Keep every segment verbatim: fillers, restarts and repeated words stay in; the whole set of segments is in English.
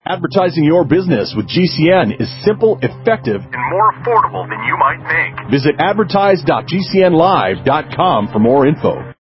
Advertising your business with G C N is simple, effective, and more affordable than you might think. Visit advertise dot g c n live dot com for more info.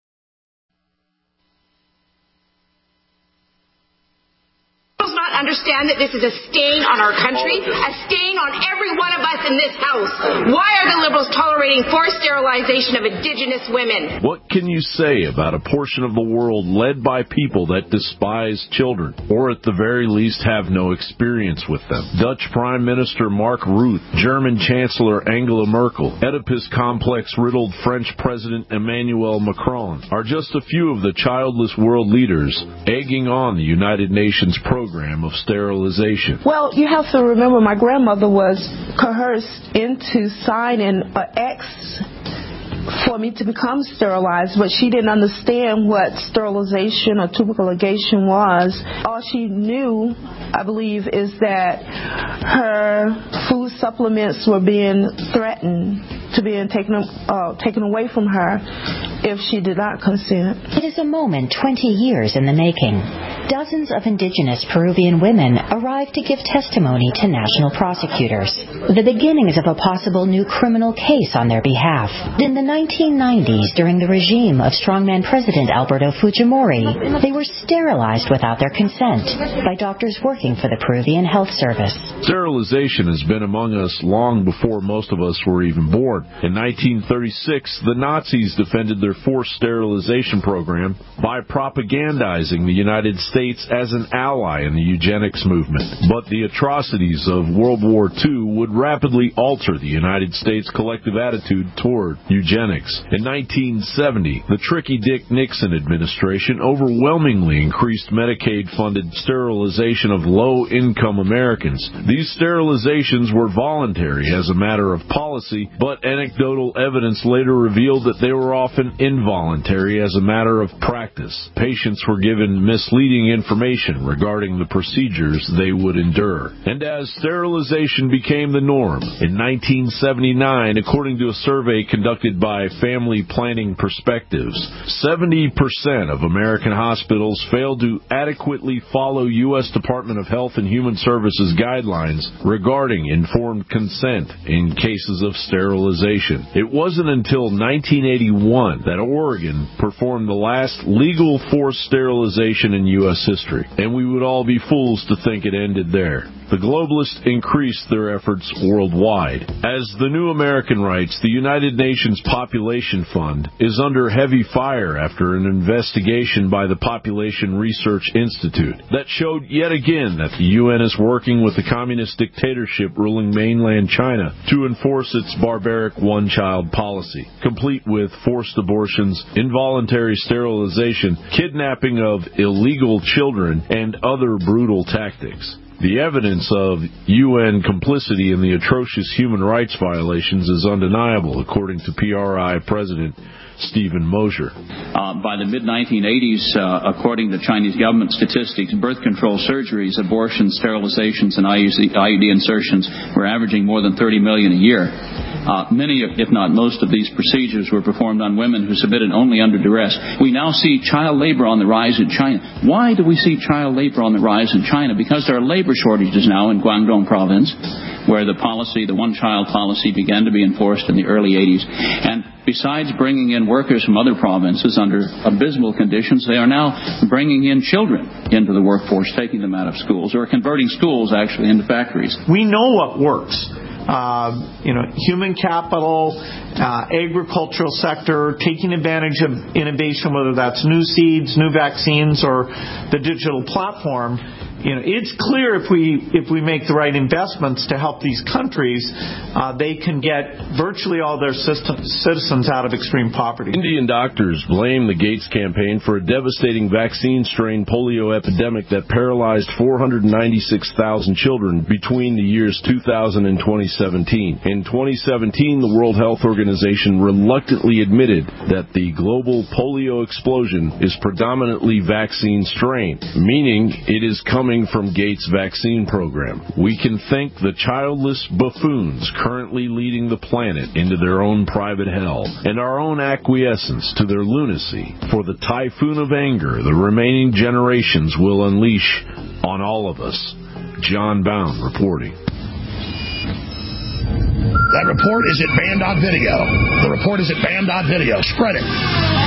Understand that this is a stain on our country, a stain on every one of us in this house. Why are the Liberals tolerating forced sterilization of Indigenous women? What can you say about a portion of the world led by people that despise children, or at the very least have no experience with them? Dutch Prime Minister Mark Rutte, German Chancellor Angela Merkel, Oedipus complex-riddled French President Emmanuel Macron are just a few of the childless world leaders egging on the United Nations program of sterilization. Well, you have to remember my grandmother was coerced into signing an X for me to become sterilized, but she didn't understand what sterilization or tubercle ligation was. All she knew, I believe, is that her food supplements were being threatened to being taken, uh, taken away from her if she did not consent. It is a moment twenty years in the making. Dozens of Indigenous Peruvian women arrived to give testimony to national prosecutors. The beginnings of a possible new criminal case on their behalf. In the nineteen nineties, during the regime of strongman President Alberto Fujimori, they were sterilized without their consent by doctors working for the Peruvian Health Service. Sterilization has been among us long before most of us were even born. In nineteen thirty-six, the Nazis defended their forced sterilization program by propagandizing the United States as an ally in the eugenics movement. But the atrocities of World War Two would rapidly alter the United States' collective attitude toward eugenics. In nineteen seventy, the Tricky Dick Nixon administration overwhelmingly increased Medicaid-funded sterilization of low-income Americans. These sterilizations were voluntary as a matter of policy, but anecdotal evidence later revealed that they were often involuntary as a matter of practice. Patients were given misleading information regarding the procedures they would endure. And as sterilization became the norm, in nineteen seventy-nine, according to a survey conducted by Family Planning Perspectives, seventy percent of American hospitals failed to adequately follow U S Department of Health and Human Services guidelines regarding informed consent in cases of sterilization. It wasn't until nineteen eighty-one that Oregon performed the last legal forced sterilization in U S history, and we would all be fools to think it ended there. The globalists increased their efforts worldwide. As the New American writes, the United Nations Population Fund is under heavy fire after an investigation by the Population Research Institute that showed yet again that the U N is working with the communist dictatorship ruling mainland China to enforce its barbaric one-child policy, complete with forced abortions, involuntary sterilization, kidnapping of illegal children, and other brutal tactics. The evidence of U N complicity in the atrocious human rights violations is undeniable, according to P R I President Stephen Mosher. Uh, by the mid nineteen eighties, uh, according to Chinese government statistics, birth control surgeries, abortions, sterilizations, and I U D insertions were averaging more than thirty million a year. Uh, many, if not most, of these procedures were performed on women who submitted only under duress. We now see child labor on the rise in China. Why do we see child labor on the rise in China? Because there are labor shortages now in Guangdong province, where the policy, the one-child policy, began to be enforced in the early eighties. And besides bringing in workers from other provinces under abysmal conditions, they are now bringing in children into the workforce, taking them out of schools, or converting schools, actually, into factories. We know what works. Uh, you know, human capital, uh, agricultural sector, taking advantage of innovation, whether that's new seeds, new vaccines, or the digital platform. You know, it's clear if we if we make the right investments to help these countries, uh, they can get virtually all their system, citizens out of extreme poverty. Indian doctors blame the Gates campaign for a devastating vaccine strain polio epidemic that paralyzed four hundred ninety-six thousand children between the years two thousand and twenty seventeen. In twenty seventeen, the World Health Organization reluctantly admitted that the global polio explosion is predominantly vaccine strain, meaning it is coming from Gates' vaccine program. We can thank the childless buffoons currently leading the planet into their own private hell and our own acquiescence to their lunacy for the typhoon of anger the remaining generations will unleash on all of us. John Bound reporting. That report is at bam dot video. The report is at bam dot video. Spread it.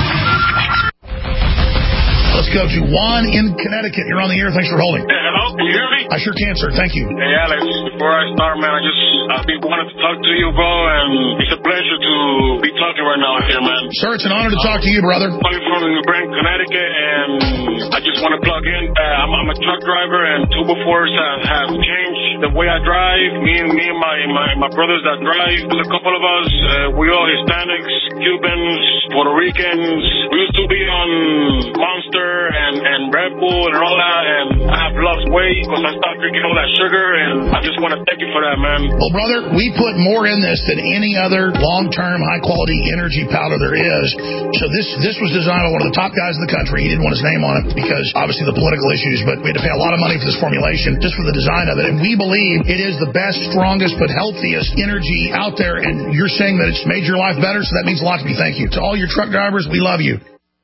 Let's go to Juan in Connecticut. You're on the air. Thanks for holding. Hey, hello? Can you hear me? I sure can, sir. Thank you. Hey, Alex. Before I start, man, I just I've been wanting to talk to you, bro, and it's a pleasure to be talking right now here, man. Sir, it's an honor to talk to you, brother. I'm calling from New Britain, Connecticut, and I just want to plug in. Uh, I'm, I'm a truck driver, and Turbo Force have, have changed the way I drive. Me and me and my, my, my brothers that drive, there's a couple of us. Uh, we all Hispanics, Cubans, Puerto Ricans. We used to be on Monster and, and Red Bull and all that, and I have lost weight because I stopped drinking all that sugar, and I just want to thank you for that, man. Well, brother, we put more in this than any other long-term, high-quality energy powder there is. So this this was designed by one of the top guys in the country. He didn't want his name on it because, obviously, the political issues, but we had to pay a lot of money for this formulation just for the design of it. And we believe it is the best, strongest, but healthiest energy out there, and you're saying that it's made your life better, so that means a lot to me. Thank you. To all your truck drivers, we love you.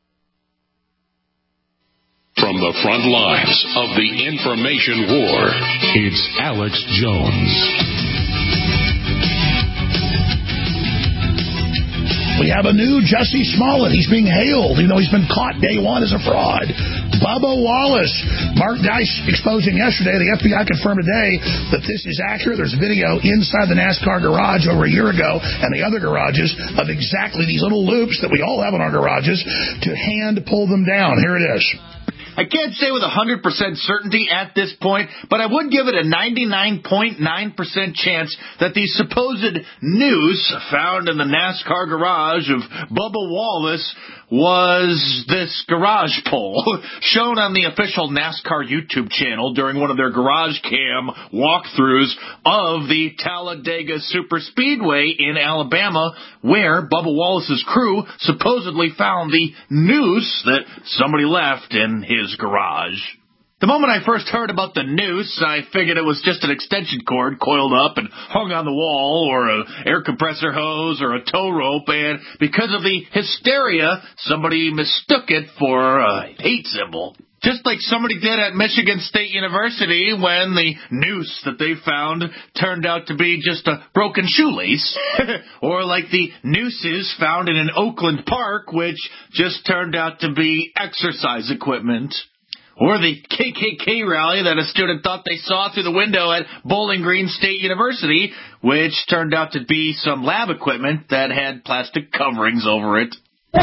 From the front lines of the information war, it's Alex Jones. We have a new Jussie Smollett. He's being hailed, even though he's been caught day one as a fraud. Bubba Wallace. Mark Dice exposing yesterday. The F B I confirmed today that this is accurate. There's video inside the NASCAR garage over a year ago and the other garages of exactly these little loops that we all have in our garages to hand pull them down. Here it is. I can't say with one hundred percent certainty at this point, but I would give it a ninety-nine point nine percent chance that the supposed noose found in the NASCAR garage of Bubba Wallace was this garage pole shown on the official NASCAR YouTube channel during one of their garage cam walkthroughs of the Talladega Superspeedway in Alabama, where Bubba Wallace's crew supposedly found the noose that somebody left in his garage. The moment I first heard about the noose, I figured it was just an extension cord coiled up and hung on the wall, or an air compressor hose, or a tow rope, and because of the hysteria, somebody mistook it for a hate symbol. Just like somebody did at Michigan State University when the noose that they found turned out to be just a broken shoelace. Or like the nooses found in an Oakland park, which just turned out to be exercise equipment. Or the K K K rally that a student thought they saw through the window at Bowling Green State University, which turned out to be some lab equipment that had plastic coverings over it.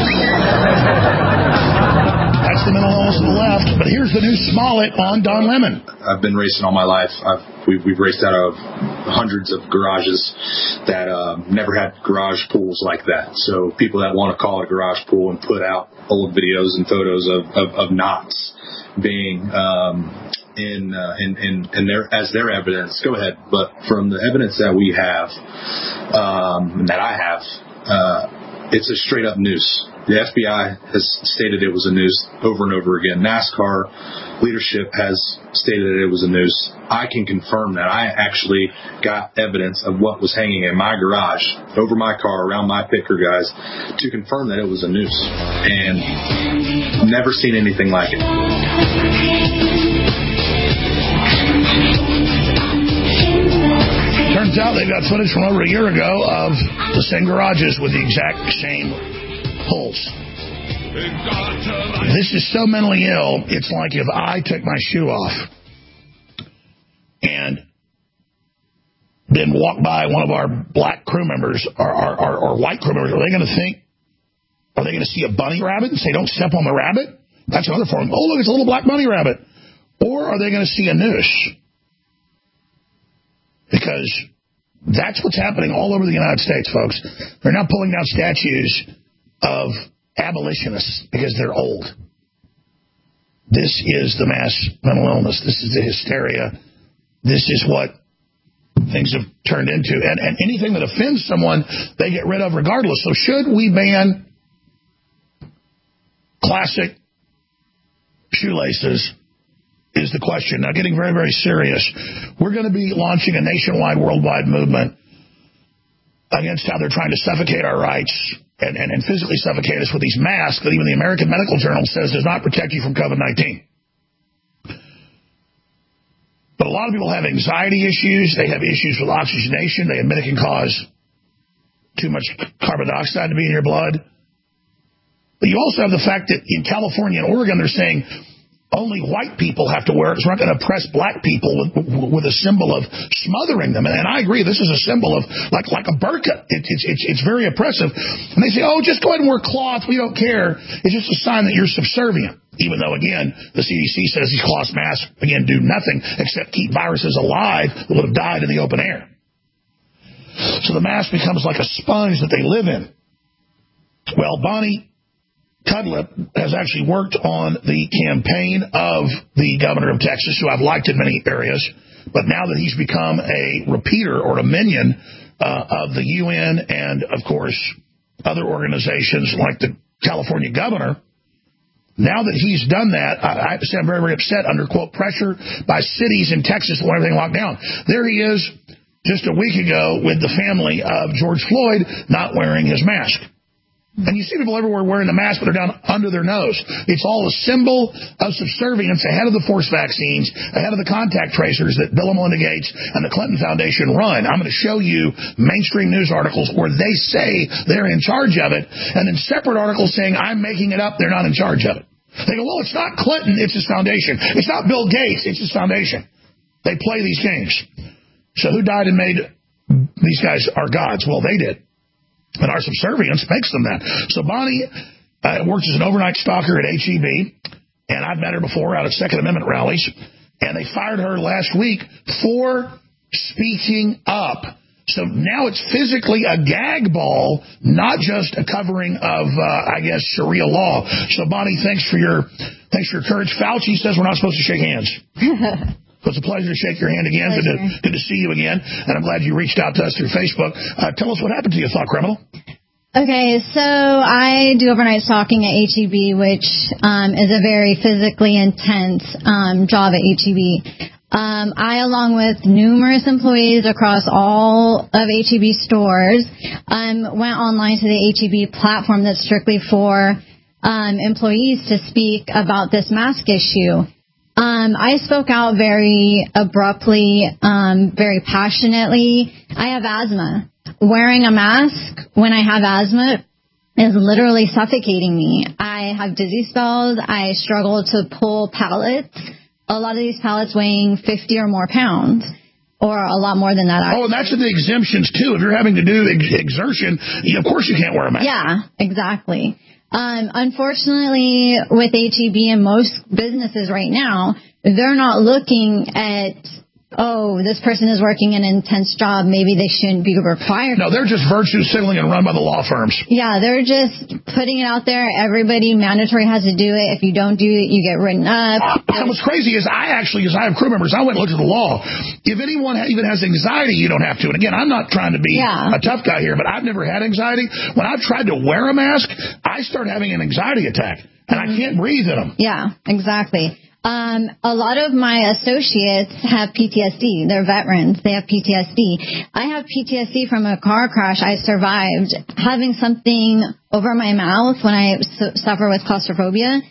That's the mental illness of the left. But here's the new Smollett on Don Lemon. I've been racing all my life. I've, we've, we've raced out of hundreds of garages that uh, never had garage pools like that. So people that want to call it a garage pool and put out old videos and photos of, of, of knots being um, in, uh, in in in their as their evidence, go ahead. But from the evidence that we have, um, that I have, uh, it's a straight up noose. The F B I has stated it was a noose over and over again. NASCAR leadership has stated that it was a noose. I can confirm that. I actually got evidence of what was hanging in my garage, over my car, around my picker guys, to confirm that it was a noose. And never seen anything like it. Turns out they've got footage from over a year ago of the same garages with the exact same pulls. This is so mentally ill, it's like if I took my shoe off and then walked by one of our black crew members or, or, or, or white crew members. Are they going to think, are they going to see a bunny rabbit and say, don't step on the rabbit? That's another form. Oh, look, it's a little black bunny rabbit. Or are they going to see a noose? Because that's what's happening all over the United States, folks. They're now pulling down statues of abolitionists because they're old. This is the mass mental illness. This is the hysteria. This is what things have turned into. And, and anything that offends someone, they get rid of regardless. So should we ban classic shoelaces is the question. Now, getting very, very serious. We're going to be launching a nationwide, worldwide movement against how they're trying to suffocate our rights and, and, and physically suffocate us with these masks that even the American Medical Journal says does not protect you from COVID nineteen. But a a lot of people have anxiety issues. They have issues with oxygenation. They admit it can cause too much carbon dioxide to be in your blood. But you also have the fact that in California and Oregon, they're saying only white people have to wear it. So we're not going to oppress black people with, with a symbol of smothering them. And, and I agree, this is a symbol of like like a burqa. It, it's it's it's very oppressive. And they say, oh, just go ahead and wear cloth. We don't care. It's just a sign that you're subservient. Even though, again, the C D C says these cloth masks, again, do nothing except keep viruses alive that would have died in the open air. So the mask becomes like a sponge that they live in. Well, Bonnie Cudlip has actually worked on the campaign of the governor of Texas, who I've liked in many areas. But now that he's become a repeater or a minion uh, of the U N and, of course, other organizations like the California governor, now that he's done that, I have to say I'm very, very upset under, quote, pressure by cities in Texas to want everything locked down. There he is just a week ago with the family of George Floyd not wearing his mask. And you see people everywhere wearing the mask, but they're down under their nose. It's all a symbol of subservience ahead of the forced vaccines, ahead of the contact tracers that Bill and Melinda Gates and the Clinton Foundation run. I'm going to show you mainstream news articles where they say they're in charge of it, and then separate articles saying, I'm making it up, they're not in charge of it. They go, well, it's not Clinton, it's his foundation. It's not Bill Gates, it's his foundation. They play these games. So who died and made these guys our gods? Well, they did. And our subservience makes them that. So Bonnie uh, works as an overnight stalker at H E B, and I've met her before out at Second Amendment rallies, and they fired her last week for speaking up. So now it's physically a gag ball, not just a covering of, uh, I guess, Sharia law. So Bonnie, thanks for your thanks for your courage. Fauci says we're not supposed to shake hands. So it's a pleasure to shake your hand again. Good to, good to see you again. And I'm glad you reached out to us through Facebook. Uh, tell us what happened to you, thought criminal. Okay, so I do overnight stalking at H E B, which um, is a very physically intense um, job at H E B. Um, I, along with numerous employees across all of H E B stores, um, went online to the H E B platform that's strictly for um, employees to speak about this mask issue. Um, I spoke out very abruptly, um, very passionately. I have asthma. Wearing a mask when I have asthma is literally suffocating me. I have dizzy spells. I struggle to pull pallets. A lot of these pallets weighing fifty or more pounds, or a lot more than that. Actually. Oh, and that's in the exemptions, too. If you're having to do ex- exertion, of course you can't wear a mask. Yeah, exactly. Um, unfortunately, with H E B and most businesses right now, they're not looking at, oh, this person is working an intense job, maybe they shouldn't be required. No, they're just virtue signaling and run by the law firms. Yeah, they're just putting it out there. Everybody mandatory has to do it. If you don't do it, you get written up. And what's crazy is I actually, as I have crew members, I went and looked at the law. If anyone even has anxiety, you don't have to. And again, I'm not trying to be yeah. a tough guy here, but I've never had anxiety. When I've tried to wear a mask, I start having an anxiety attack, and mm-hmm. I can't breathe in them. Yeah, exactly. Um, a lot of my associates have P T S D. They're veterans. They have P T S D. I have P T S D from a car crash I survived. Having something over my mouth when I su- suffer with claustrophobia,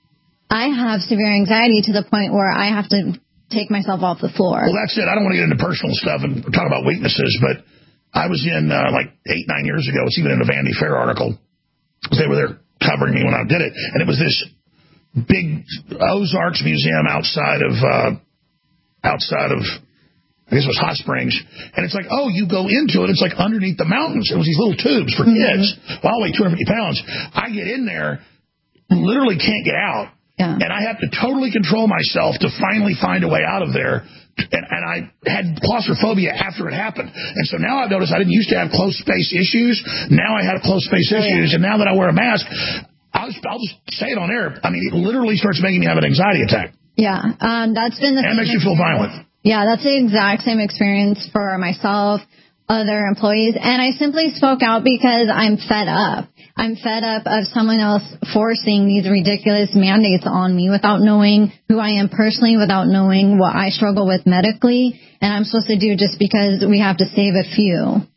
I have severe anxiety to the point where I have to take myself off the floor. Well, that's it. I don't want to get into personal stuff and talk about weaknesses, but I was in uh, like eight, nine years ago. It's even in a Vanity Fair article. They were there covering me when I did it, and it was this big Ozarks museum outside of uh, outside of I guess it was Hot Springs, and it's like, oh, you go into it, it's like underneath the mountains. It was these little tubes for mm-hmm. kids. Well, I weigh two hundred fifty pounds. I get in there, literally can't get out, yeah. and I have to totally control myself to finally find a way out of there. And, and I had claustrophobia after it happened, and so now I've noticed I didn't used to have close space issues. Now I had close space oh, issues, yeah. and now that I wear a mask, I'll just, I'll just say it on air. I mean, it literally starts making me have an anxiety attack. Yeah, um, that's been the. And it makes you feel violent. Yeah, that's the exact same experience for myself, other employees, and I simply spoke out because I'm fed up. I'm fed up of someone else forcing these ridiculous mandates on me without knowing who I am personally, without knowing what I struggle with medically, and I'm supposed to do just because we have to save a few.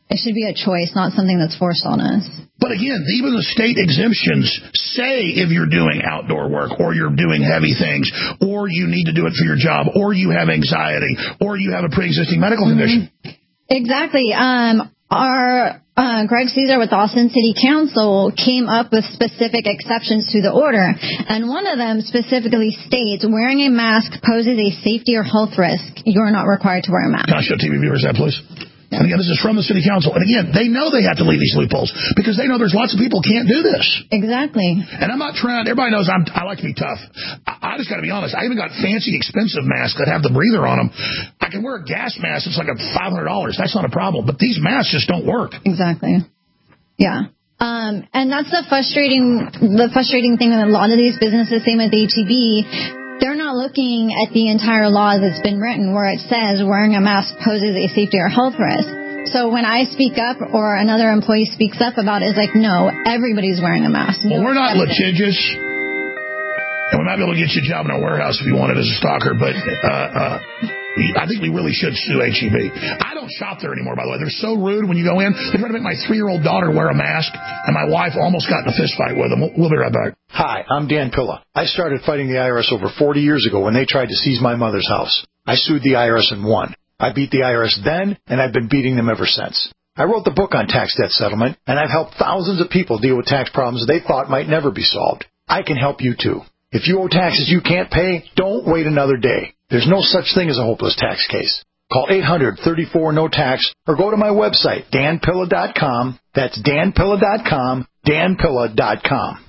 It should be a choice, not something that's forced on us. But again, even the state exemptions say if you're doing outdoor work or you're doing heavy things or you need to do it for your job or you have anxiety or you have a pre-existing medical condition. Mm-hmm. Exactly. Um, our uh, Greg Caesar with Austin City Council came up with specific exceptions to the order, and one of them specifically states wearing a mask poses a safety or health risk. You're not required to wear a mask. Can I show T V viewers that, please? And again, this is from the city council. And again, they know they have to leave these loopholes because they know there's lots of people who can't do this. Exactly. And I'm not trying, everybody knows I'm, I like to be tough. I, I just got to be honest. I even got fancy, expensive masks that have the breather on them. I can wear a gas mask. It's like a five hundred dollars. That's not a problem. But these masks just don't work. Exactly. Yeah. Um, and that's the frustrating, the frustrating thing with a lot of these businesses, same with H E B. They're not looking at the entire law that's been written where it says wearing a mask poses a safety or health risk. So when I speak up or another employee speaks up about it, it's like, no, everybody's wearing a mask. No, well, we're not litigious. And we might be able to get you a job in our warehouse if you want it as a stalker, but uh, uh, I think we really should sue H E B. I don't shop there anymore, by the way. They're so rude when you go in. They try to make my three-year-old daughter wear a mask, and my wife almost got in a fist fight with them. We'll, we'll be right back. Hi, I'm Dan Pilla. I started fighting the I R S over forty years ago when they tried to seize my mother's house. I sued the I R S and won. I beat the I R S then, and I've been beating them ever since. I wrote the book on tax debt settlement, and I've helped thousands of people deal with tax problems they thought might never be solved. I can help you, too. If you owe taxes you can't pay, don't wait another day. There's no such thing as a hopeless tax case. Call eight hundred, thirty-four, no tax or go to my website, dan pilla dot com. That's dan pilla dot com, dan pilla dot com.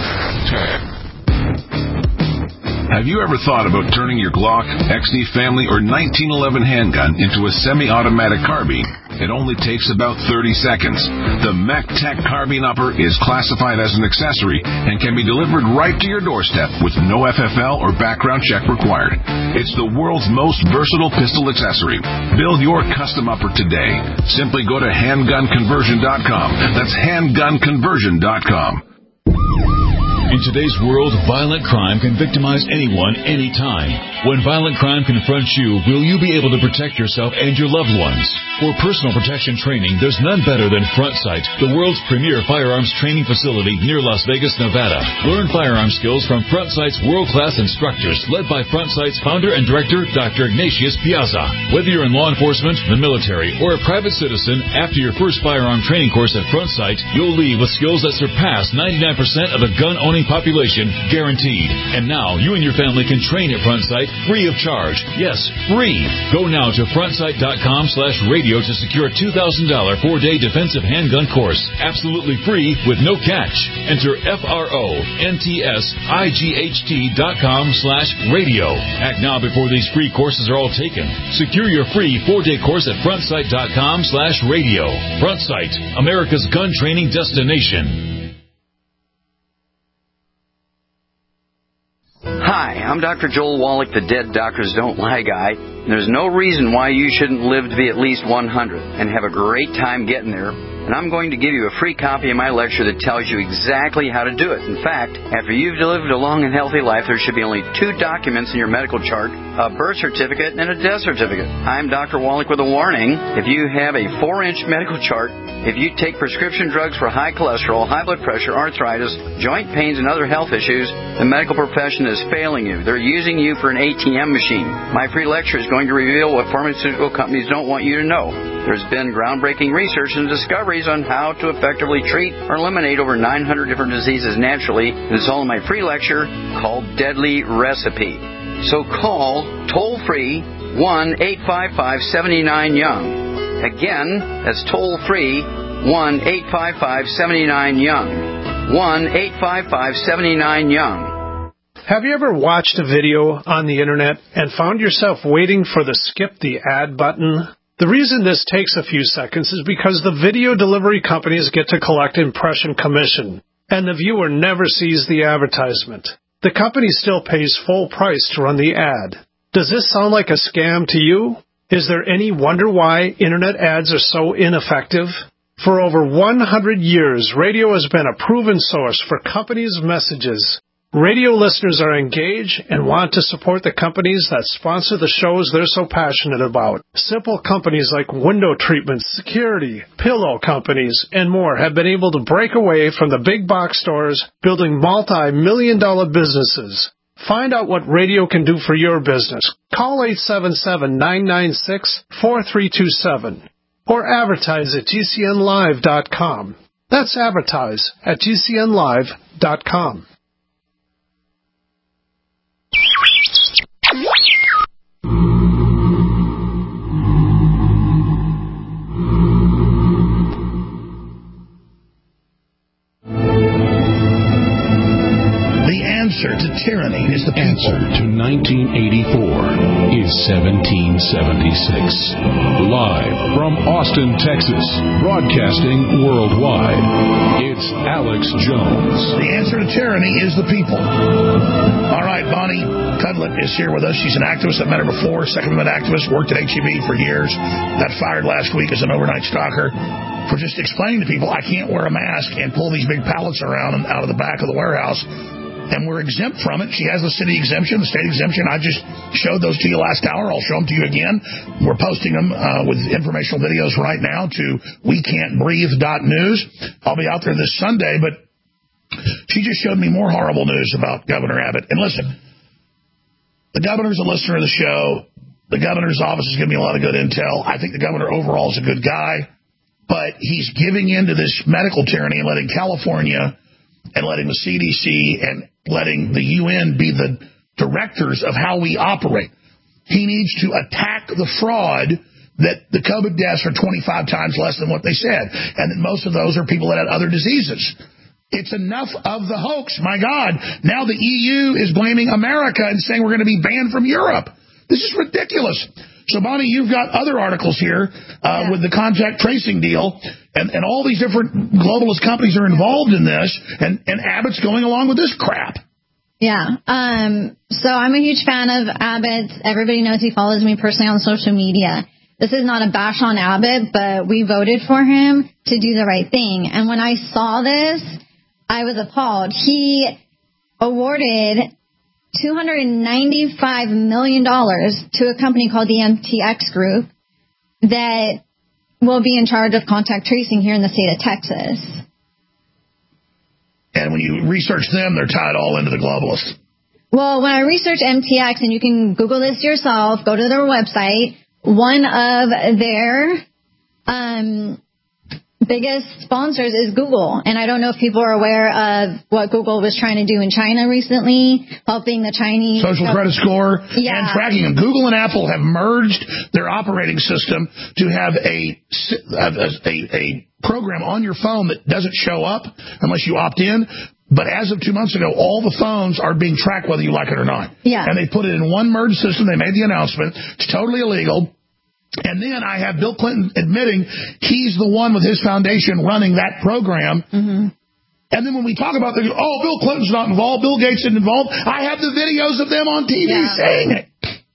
Have you ever thought about turning your Glock, X D Family, or nineteen eleven handgun into a semi-automatic carbine? It only takes about thirty seconds. The MacTac Carbine Upper is classified as an accessory and can be delivered right to your doorstep with no F F L or background check required. It's the world's most versatile pistol accessory. Build your custom upper today. Simply go to handgun conversion dot com. That's handgun conversion dot com. In today's world, violent crime can victimize anyone, anytime. When violent crime confronts you, will you be able to protect yourself and your loved ones? For personal protection training, there's none better than Front Sight, the world's premier firearms training facility near Las Vegas, Nevada. Learn firearm skills from Front Sight's world-class instructors, led by Front Sight's founder and director, Doctor Ignatius Piazza. Whether you're in law enforcement, the military, or a private citizen, after your first firearm training course at Front Sight, you'll leave with skills that surpass ninety-nine percent of the gun-owning population, guaranteed. And now you and your family can train at Front Sight free of charge. Yes, free. Go now to front sight dot com slash radio to secure a two thousand dollars four-day defensive handgun course. Absolutely free with no catch. Enter F R O N T S I G H T dot com slash radio. Act now before these free courses are all taken. Secure your free four-day course at front sight dot com slash radio. Front Sight, America's gun training destination. Hi, I'm Doctor Joel Wallach, the Dead Doctors Don't Lie guy. There's no reason why you shouldn't live to be at least one hundred and have a great time getting there. And I'm going to give you a free copy of my lecture that tells you exactly how to do it. In fact, after you've lived a long and healthy life, there should be only two documents in your medical chart, a birth certificate and a death certificate. I'm Doctor Wallach with a warning. If you have a four-inch medical chart, if you take prescription drugs for high cholesterol, high blood pressure, arthritis, joint pains, and other health issues, the medical profession is failing you. They're using you for an A T M machine. My free lecture is going to reveal what pharmaceutical companies don't want you to know. There's been groundbreaking research and discoveries on how to effectively treat or eliminate over nine hundred different diseases naturally. It's all in my free lecture called Deadly Recipe. So call toll-free one eight five five, seven nine, young. Again, that's toll-free one eight five five, seven nine, young. one eight five five, seven nine, young. Have you ever watched a video on the internet and found yourself waiting for the skip the ad button? The reason this takes a few seconds is because the video delivery companies get to collect impression commission, and the viewer never sees the advertisement. The company still pays full price to run the ad. Does this sound like a scam to you? Is there any wonder why internet ads are so ineffective? For over one hundred years, radio has been a proven source for companies' messages. Radio listeners are engaged and want to support the companies that sponsor the shows they're so passionate about. Simple companies like window treatments, security, pillow companies, and more have been able to break away from the big box stores, building multi-million dollar businesses. Find out what radio can do for your business. Call eight seven seven, nine nine six, four three two seven or advertise at G C N live dot com. That's advertise at G C N live dot com. Answer to tyranny is the answer to nineteen eighty-four is seventeen seventy-six. Live from Austin, Texas, broadcasting worldwide, it's Alex Jones. The answer to tyranny is the people. All right, Bonnie Cudlett is here with us. She's an activist. I've met her before, Second Amendment activist, worked at H E B for years. Got fired last week as an overnight stalker for just explaining to people I can't wear a mask and pull these big pallets around and out of the back of the warehouse. And we're exempt from it. She has the city exemption, the state exemption. I just showed those to you last hour. I'll show them to you again. We're posting them uh, with informational videos right now to we can't breathe dot news. I'll be out there this Sunday, but she just showed me more horrible news about Governor Abbott. And listen, the governor's a listener of the show. The governor's office is giving me a lot of good intel. I think the governor overall is a good guy, but he's giving in to this medical tyranny and letting California and letting the C D C and letting the U N be the directors of how we operate. He needs to attack the fraud that the COVID deaths are twenty-five times less than what they said, and that most of those are people that had other diseases. It's enough of the hoax. My God, now the E U is blaming America and saying we're going to be banned from Europe. This is ridiculous. So, Bonnie, you've got other articles here uh, yeah. with the contact tracing deal, and, and all these different globalist companies are involved in this, and, and Abbott's going along with this crap. Yeah. Um, so I'm a huge fan of Abbott. Everybody knows he follows me personally on social media. This is not a bash on Abbott, but we voted for him to do the right thing. And when I saw this, I was appalled. He awarded two hundred ninety-five million dollars to a company called the M T X Group that will be in charge of contact tracing here in the state of Texas. And when you research them, they're tied all into the globalists. Well, when I researched M T X, and you can Google this yourself, go to their website, one of their um, biggest sponsors is Google. And I don't know if people are aware of what Google was trying to do in China recently, helping the Chinese social credit score yeah. and tracking them. Google and Apple have merged their operating system to have a, a, a, a program on your phone that doesn't show up unless you opt in. But as of two months ago, all the phones are being tracked whether you like it or not. Yeah. And they put it in one merged system. They made the announcement. It's totally illegal. And then I have Bill Clinton admitting he's the one with his foundation running that program. Mm-hmm. And then when we talk about the, oh, Bill Clinton's not involved, Bill Gates isn't involved, I have the videos of them on T V yeah. saying it.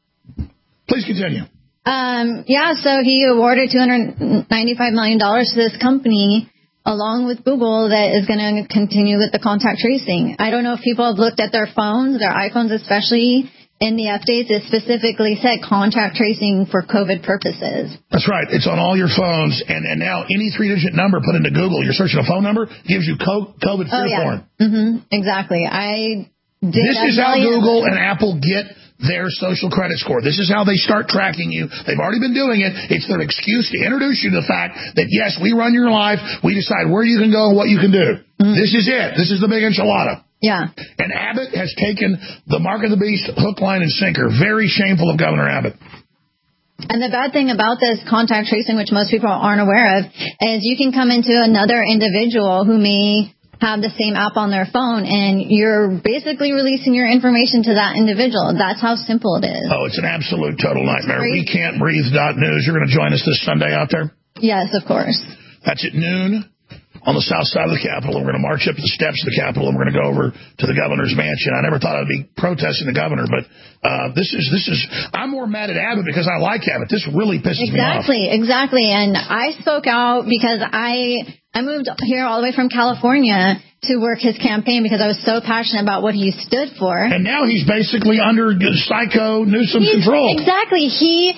Please continue. Um, yeah, so he awarded two hundred ninety-five million dollars to this company, along with Google, that is going to continue with the contact tracing. I don't know if people have looked at their phones, their iPhones especially. In the updates, it specifically said contact tracing for COVID purposes. That's right. It's on all your phones. And, and now any three-digit number put into Google, you're searching a phone number, gives you COVID fear oh, yeah. porn. Mm-hmm. Exactly. I did This is how Google and Apple get their social credit score. This is how they start tracking you. They've already been doing it. It's their excuse to introduce you to the fact that, yes, we run your life. We decide where you can go and what you can do. Mm-hmm. This is it. This is the big enchilada. Yeah. And Abbott has taken the mark of the beast, hook, line, and sinker. Very shameful of Governor Abbott. And the bad thing about this contact tracing, which most people aren't aware of, is you can come into another individual who may have the same app on their phone, and you're basically releasing your information to that individual. That's how simple it is. Oh, it's an absolute total nightmare. We can't breathe dot news. You're going to join us this Sunday out there? Yes, of course. That's at noon. On the south side of the Capitol. We're going to march up to the steps of the Capitol, and we're going to go over to the governor's mansion. I never thought I'd be protesting the governor, but uh, this is this is. I'm more mad at Abbott because I like Abbott. This really pisses exactly, me off. Exactly, exactly. And I spoke out because I I moved here all the way from California, to work his campaign because I was so passionate about what he stood for. And now he's basically under psycho Newsom He's, control. Exactly. He...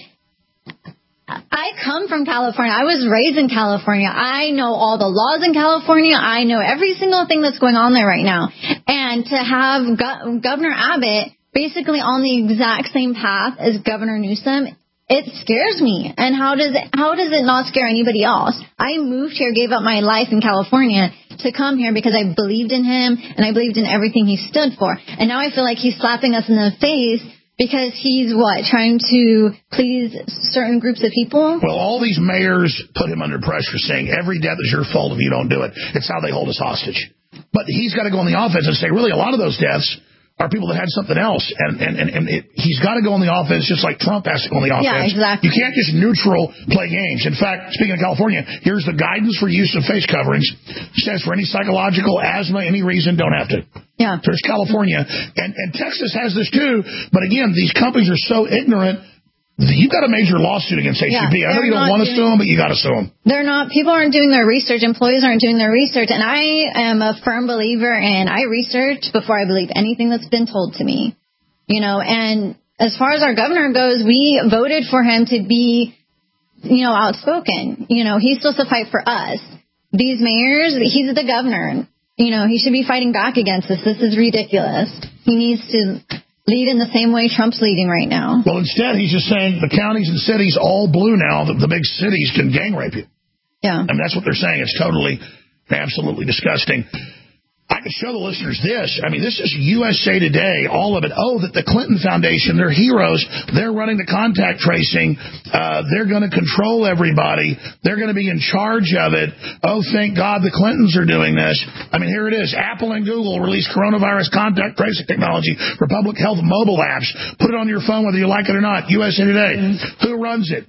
I come from California. I was raised in California. I know all the laws in California. I know every single thing that's going on there right now. And to have Go- Governor Abbott basically on the exact same path as Governor Newsom, it scares me. And how does it, how does it not scare anybody else? I moved here, gave up my life in California to come here because I believed in him and I believed in everything he stood for. And now I feel like he's slapping us in the face because he's, what, trying to please certain groups of people? Well, all these mayors put him under pressure, saying every death is your fault if you don't do it. It's how they hold us hostage. But he's got to go on the offense and say, really, a lot of those deaths are people that had something else. And and, and, and it, he's got to go on the offense just like Trump has to go on the offense. Yeah, exactly. You can't just neutral play games. In fact, speaking of California, here's the guidance for use of face coverings. It says for any psychological, asthma, any reason, don't have to. Yeah. There's California. And, and Texas has this too. But again, these companies are so ignorant. You've got a major lawsuit against H E B. Yeah, I know you don't want to sue them, but you got to sue them. They're not. People aren't doing their research. Employees aren't doing their research. And I am a firm believer in I research before I believe anything that's been told to me. You know, and as far as our governor goes, we voted for him to be, you know, outspoken. You know, he's supposed to fight for us. These mayors, he's the governor. You know, he should be fighting back against this. This is ridiculous. He needs to lead in the same way Trump's leading right now. Well, instead, he's just saying the counties and cities all blue now. The, the big cities can gang rape you. Yeah. I mean, that's what they're saying. It's totally, absolutely disgusting. I could show the listeners this. I mean, this is U S A Today, all of it. Oh, that the Clinton Foundation, they're heroes. They're running the contact tracing. Uh, they're going to control everybody. They're going to be in charge of it. Oh, thank God the Clintons are doing this. I mean, here it is. Apple and Google release coronavirus contact tracing technology for public health mobile apps. Put it on your phone whether you like it or not. U S A Today. Mm-hmm. Who runs it?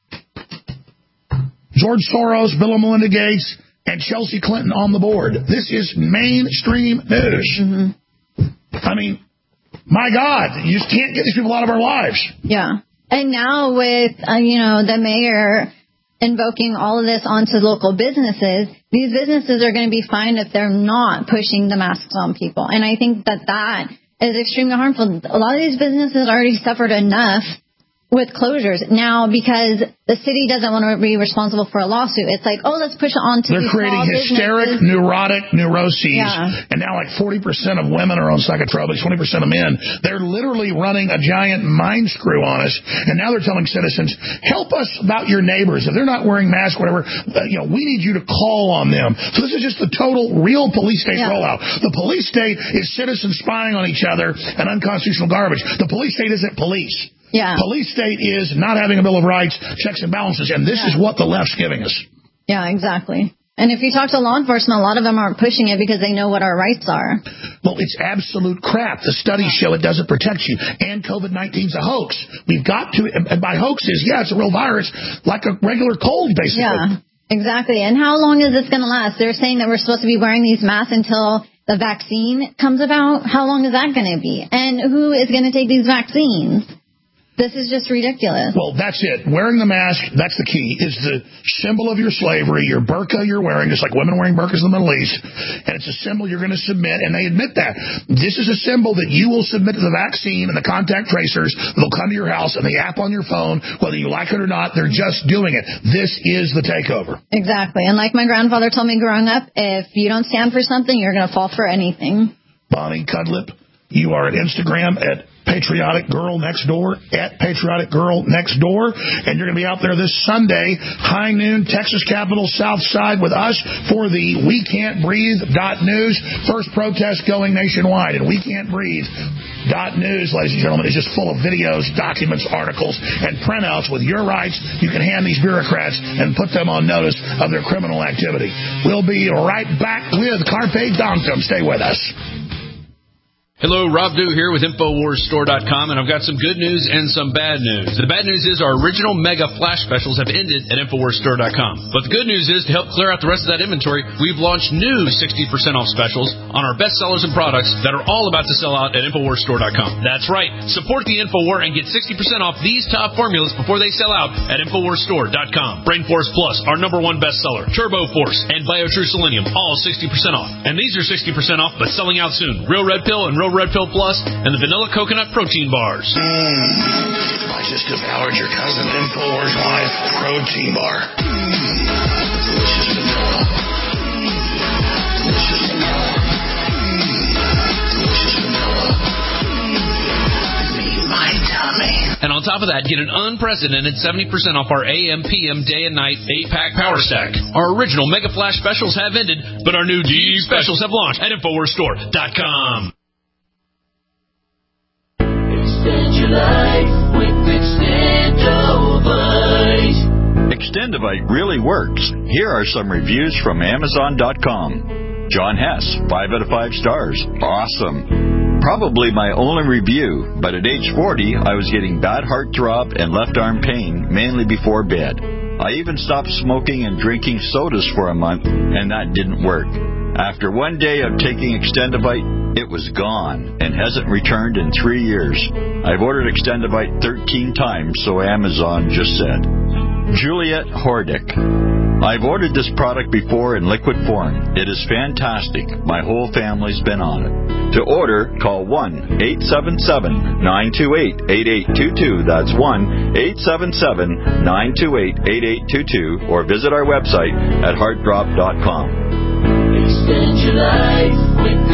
George Soros, Bill and Melinda Gates, and Chelsea Clinton on the board. This is mainstream news. Mm-hmm. I mean, my God, you just can't get these people out of our lives. Yeah. And now with, uh, you know, the mayor invoking all of this onto local businesses, these businesses are going to be fined if they're not pushing the masks on people. And I think that that is extremely harmful. A lot of these businesses already suffered enough with closures. Now, because the city doesn't want to be responsible for a lawsuit, it's like, oh, let's push it on to They're these creating small hysteric, businesses. neurotic neuroses. Yeah. And now like forty percent of women are on psychotropics, twenty percent of men. They're literally running a giant mind screw on us. And now they're telling citizens, help us about your neighbors. If they're not wearing masks, whatever, uh, you know, we need you to call on them. So this is just the total real police state Yeah. rollout. The police state is citizens spying on each other and unconstitutional garbage. The police state isn't police. Yeah. Police state is not having a Bill of Rights, checks and balances, and this Yeah. is what the left's giving us. Yeah, exactly. And if you talk to law enforcement, a lot of them aren't pushing it because they know what our rights are. Well, it's absolute crap. The studies show it doesn't protect you, and COVID nineteen's a hoax. We've got to, and by hoaxes, yeah, it's a real virus, like a regular cold, basically. Yeah, exactly. And how long is this going to last? They're saying that we're supposed to be wearing these masks until the vaccine comes about. How long is that going to be? And who is going to take these vaccines? This is just ridiculous. Well, that's it. Wearing the mask, that's the key, is the symbol of your slavery, your burqa you're wearing, just like women wearing burqas in the Middle East. And it's a symbol you're going to submit, and they admit that. This is a symbol that you will submit to the vaccine and the contact tracers. They'll come to your house, and the app on your phone, whether you like it or not, they're just doing it. This is the takeover. Exactly. And like my grandfather told me growing up, if you don't stand for something, you're going to fall for anything. Bonnie Cudlip, you are at Instagram at Patriotic Girl Next Door, at Patriotic Girl Next Door, and you're going to be out there this Sunday, high noon, Texas Capitol South Side with us for the We Can't Breathe dot news, first protest going nationwide. And We Can't Breathe dot news, ladies and gentlemen, is just full of videos, documents, articles, and printouts with your rights. You can hand these bureaucrats and put them on notice of their criminal activity. We'll be right back with Carpe Donktum. Stay with us. Hello, Rob Dew here with Infowars Store dot com, and I've got some good news and some bad news. The bad news is our original mega flash specials have ended at Infowars Store dot com. But the good news is, to help clear out the rest of that inventory, we've launched new sixty percent off specials on our best sellers and products that are all about to sell out at Infowars Store dot com. That's right. Support the InfoWar and get sixty percent off these top formulas before they sell out at Infowars Store dot com. Brain Force Plus, our number one bestseller, Turbo Force, and BioTrue Selenium, all sixty percent off. And these are sixty percent off, but selling out soon. Real Red Pill and Real Red Pill Plus, and the Vanilla Coconut Protein Bars. Mm, I just devoured your cousin InfoWars Live Protein Bar. Mm, delicious vanilla. Mm, delicious vanilla. Mm, delicious vanilla. Mm, meet my tummy. And on top of that, get an unprecedented seventy percent off our A M P M day and night eight pack Power Stack. Our original Mega Flash specials have ended, but our new D E specials have launched at Infowars Store dot com. Extend your life with Extendovite. Extendovite really works. Here are some reviews from Amazon dot com. John Hess, five out of five stars. Awesome. Probably my only review, but at age forty, I was getting bad heart throb and left arm pain, mainly before bed. I even stopped smoking and drinking sodas for a month, and that didn't work. After one day of taking Extendovite, it was gone and hasn't returned in three years. I've ordered Extendovite thirteen times, so Amazon just said. Juliet Hordick. I've ordered this product before in liquid form. It is fantastic. My whole family's been on it. To order, call one eight seven seven, nine two eight, eight eight two two. That's one eight seven seven, nine two eight, eight eight two two, or visit our website at heart drop dot com. Extend your life with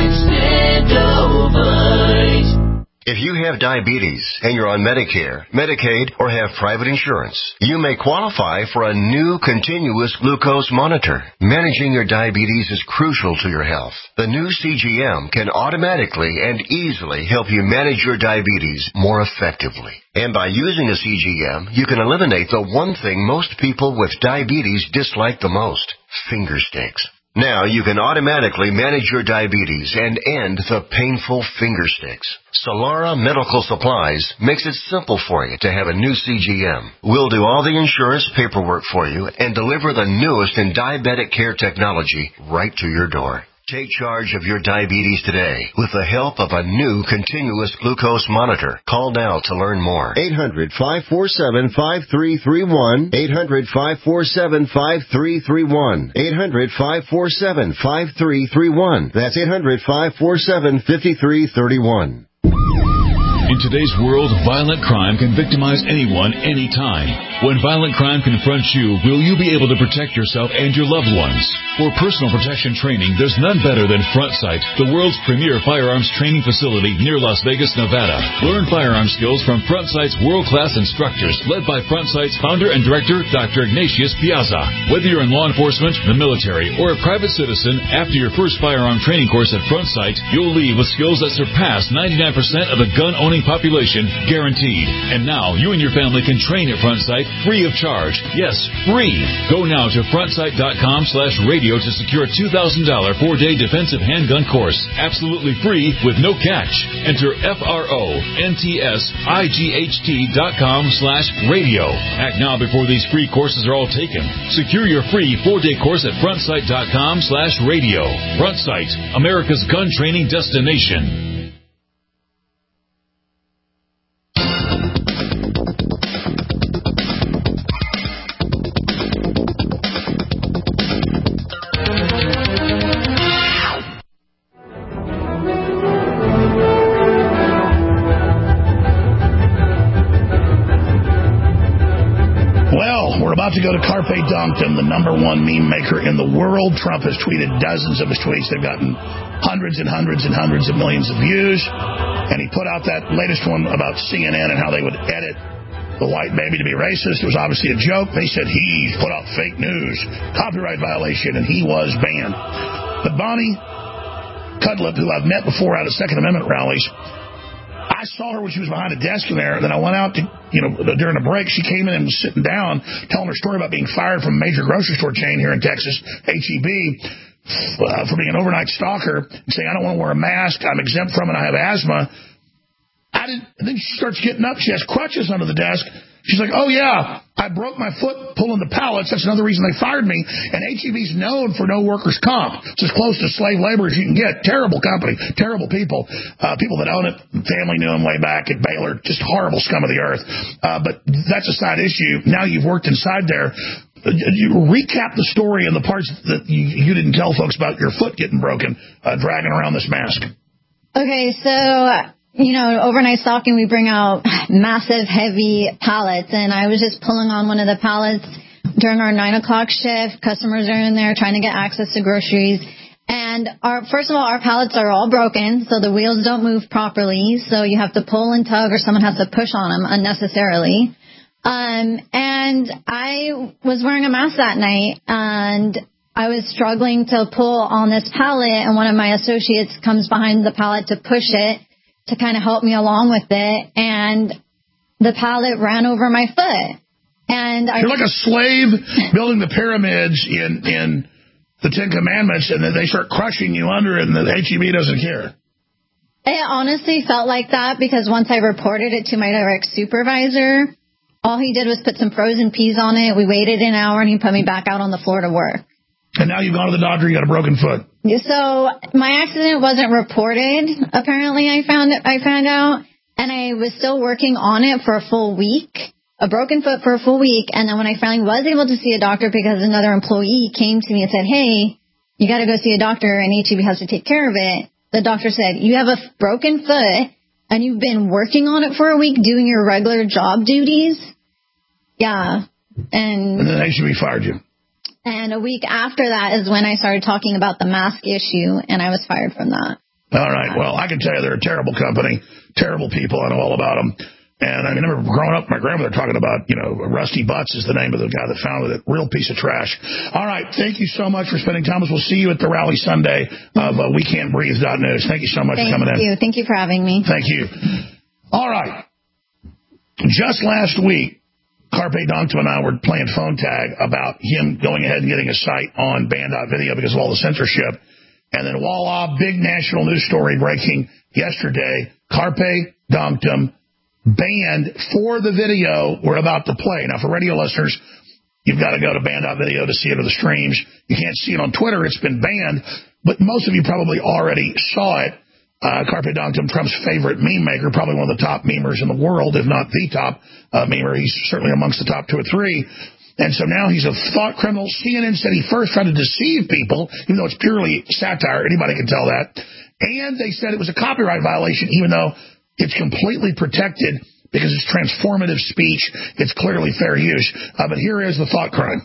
Extendovite. If you have diabetes and you're on Medicare, Medicaid, or have private insurance, you may qualify for a new continuous glucose monitor. Managing your diabetes is crucial to your health. The new C G M can automatically and easily help you manage your diabetes more effectively. And by using a C G M, you can eliminate the one thing most people with diabetes dislike the most: finger sticks. Now you can automatically manage your diabetes and end the painful finger sticks. Solara Medical Supplies makes it simple for you to have a new C G M. We'll do all the insurance paperwork for you and deliver the newest in diabetic care technology right to your door. Take charge of your diabetes today with the help of a new continuous glucose monitor. Call now to learn more. eight hundred, five four seven, five three three one. eight hundred, five four seven, five three three one. eight hundred, five four seven, five three three one. That's eight hundred, five four seven, five three three one. In today's world, violent crime can victimize anyone, anytime. When violent crime confronts you, will you be able to protect yourself and your loved ones? For personal protection training, there's none better than FrontSight, the world's premier firearms training facility near Las Vegas, Nevada. Learn firearm skills from FrontSight's world-class instructors, led by FrontSight's founder and director, Doctor Ignatius Piazza. Whether you're in law enforcement, the military, or a private citizen, after your first firearm training course at FrontSight, you'll leave with skills that surpass ninety-nine percent of the gun-owning population, guaranteed. And now you and your family can train at FrontSight free of charge. Yes, free. Go now to frontsight dot com slash radio to secure a two thousand dollars four-day defensive handgun course. Absolutely free with no catch. Enter F R O N T S I G H T dot com slash radio. Act now before these free courses are all taken. Secure your free four-day course at frontsight dot com slash radio. FrontSight, America's gun training destination. To go to Carpe Dunkton, the number one meme maker in the world. Trump has tweeted dozens of his tweets. They've gotten hundreds and hundreds and hundreds of millions of views. And he put out that latest one about C N N and how they would edit the white baby to be racist. It was obviously a joke. They said he put out fake news, copyright violation, and he was banned. But Bonnie Cudlip, who I've met before out at Second Amendment rallies, I saw her when she was behind a desk in there, and then I went out to, you know, during a break. She came in and was sitting down, telling her story about being fired from a major grocery store chain here in Texas, H E B, uh, for being an overnight stalker and saying, I don't want to wear a mask, I'm exempt from it, I have asthma. I didn't, and then she starts getting up, she has crutches under the desk. She's like, oh, yeah, I broke my foot pulling the pallets. That's another reason they fired me. And H E B's known for no workers' comp. It's as close to slave labor as you can get. Terrible company, terrible people. Uh, people that own it, family knew them way back at Baylor. Just horrible scum of the earth. Uh, but that's a side issue. Now you've worked inside there. You recap the story and the parts that you, you didn't tell folks about your foot getting broken, uh, dragging around this mask. Okay, so... You know, overnight stalking, we bring out massive, heavy pallets, and I was just pulling on one of the pallets during our nine o'clock shift. Customers are in there trying to get access to groceries. And our first of all, our pallets are all broken, so the wheels don't move properly, so you have to pull and tug or someone has to push on them unnecessarily. Um, and I was wearing a mask that night, and I was struggling to pull on this pallet, and one of my associates comes behind the pallet to push it, to kind of help me along with it, and the pallet ran over my foot. And I, You're like a slave building the pyramids in, in the Ten Commandments, and then they start crushing you under it, and the H E B doesn't care. It honestly felt like that, because once I reported it to my direct supervisor, all he did was put some frozen peas on it. We waited an hour, and he put me back out on the floor to work. And now you've gone to the doctor, you got a broken foot. So my accident wasn't reported, apparently, I found I found out, and I was still working on it for a full week, a broken foot for a full week, and then when I finally was able to see a doctor because another employee came to me and said, hey, you got to go see a doctor and H E B has to take care of it, the doctor said, you have a broken foot and you've been working on it for a week doing your regular job duties? Yeah. And, and then H E B fired you. And a week after that is when I started talking about the mask issue, and I was fired from that. All right. Well, I can tell you they're a terrible company, terrible people. I know all about them. And I remember growing up, my grandmother talking about, you know, Rusty Butts is the name of the guy that founded it. Real piece of trash. All right. Thank you so much for spending time with us. We'll see you at the rally Sunday of uh, we can't breathe dot news. Thank you so much Thank for coming you. in. Thank you for having me. Thank you. All right. Just last week, Carpe Dongtum and I were playing phone tag about him going ahead and getting a site on Band Video because of all the censorship. And then voila, big national news story breaking yesterday. Carpe Dongtum banned for the video we're about to play. Now, for radio listeners, you've got to go to Band Video to see it or the streams. You can't see it on Twitter. It's been banned. But most of you probably already saw it. Uh, Carpe Dongtum, Trump's favorite meme maker, probably one of the top memers in the world, if not the top uh, memer. He's certainly amongst the top two or three. And so now he's a thought criminal. C N N said he first tried to deceive people, even though it's purely satire. Anybody can tell that. And they said it was a copyright violation, even though it's completely protected because it's transformative speech. It's clearly fair use. Uh, but here is the thought crime.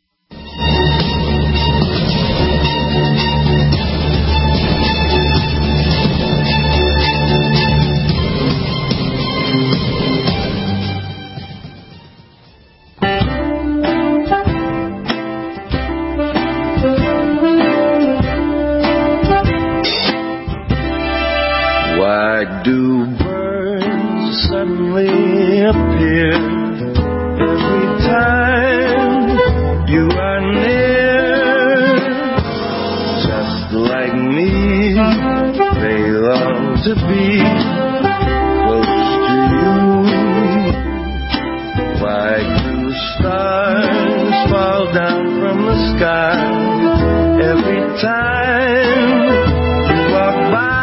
Why do birds suddenly appear every time you are near? Just like me, they long to be close to you. Why do stars fall down from the sky every time you walk by?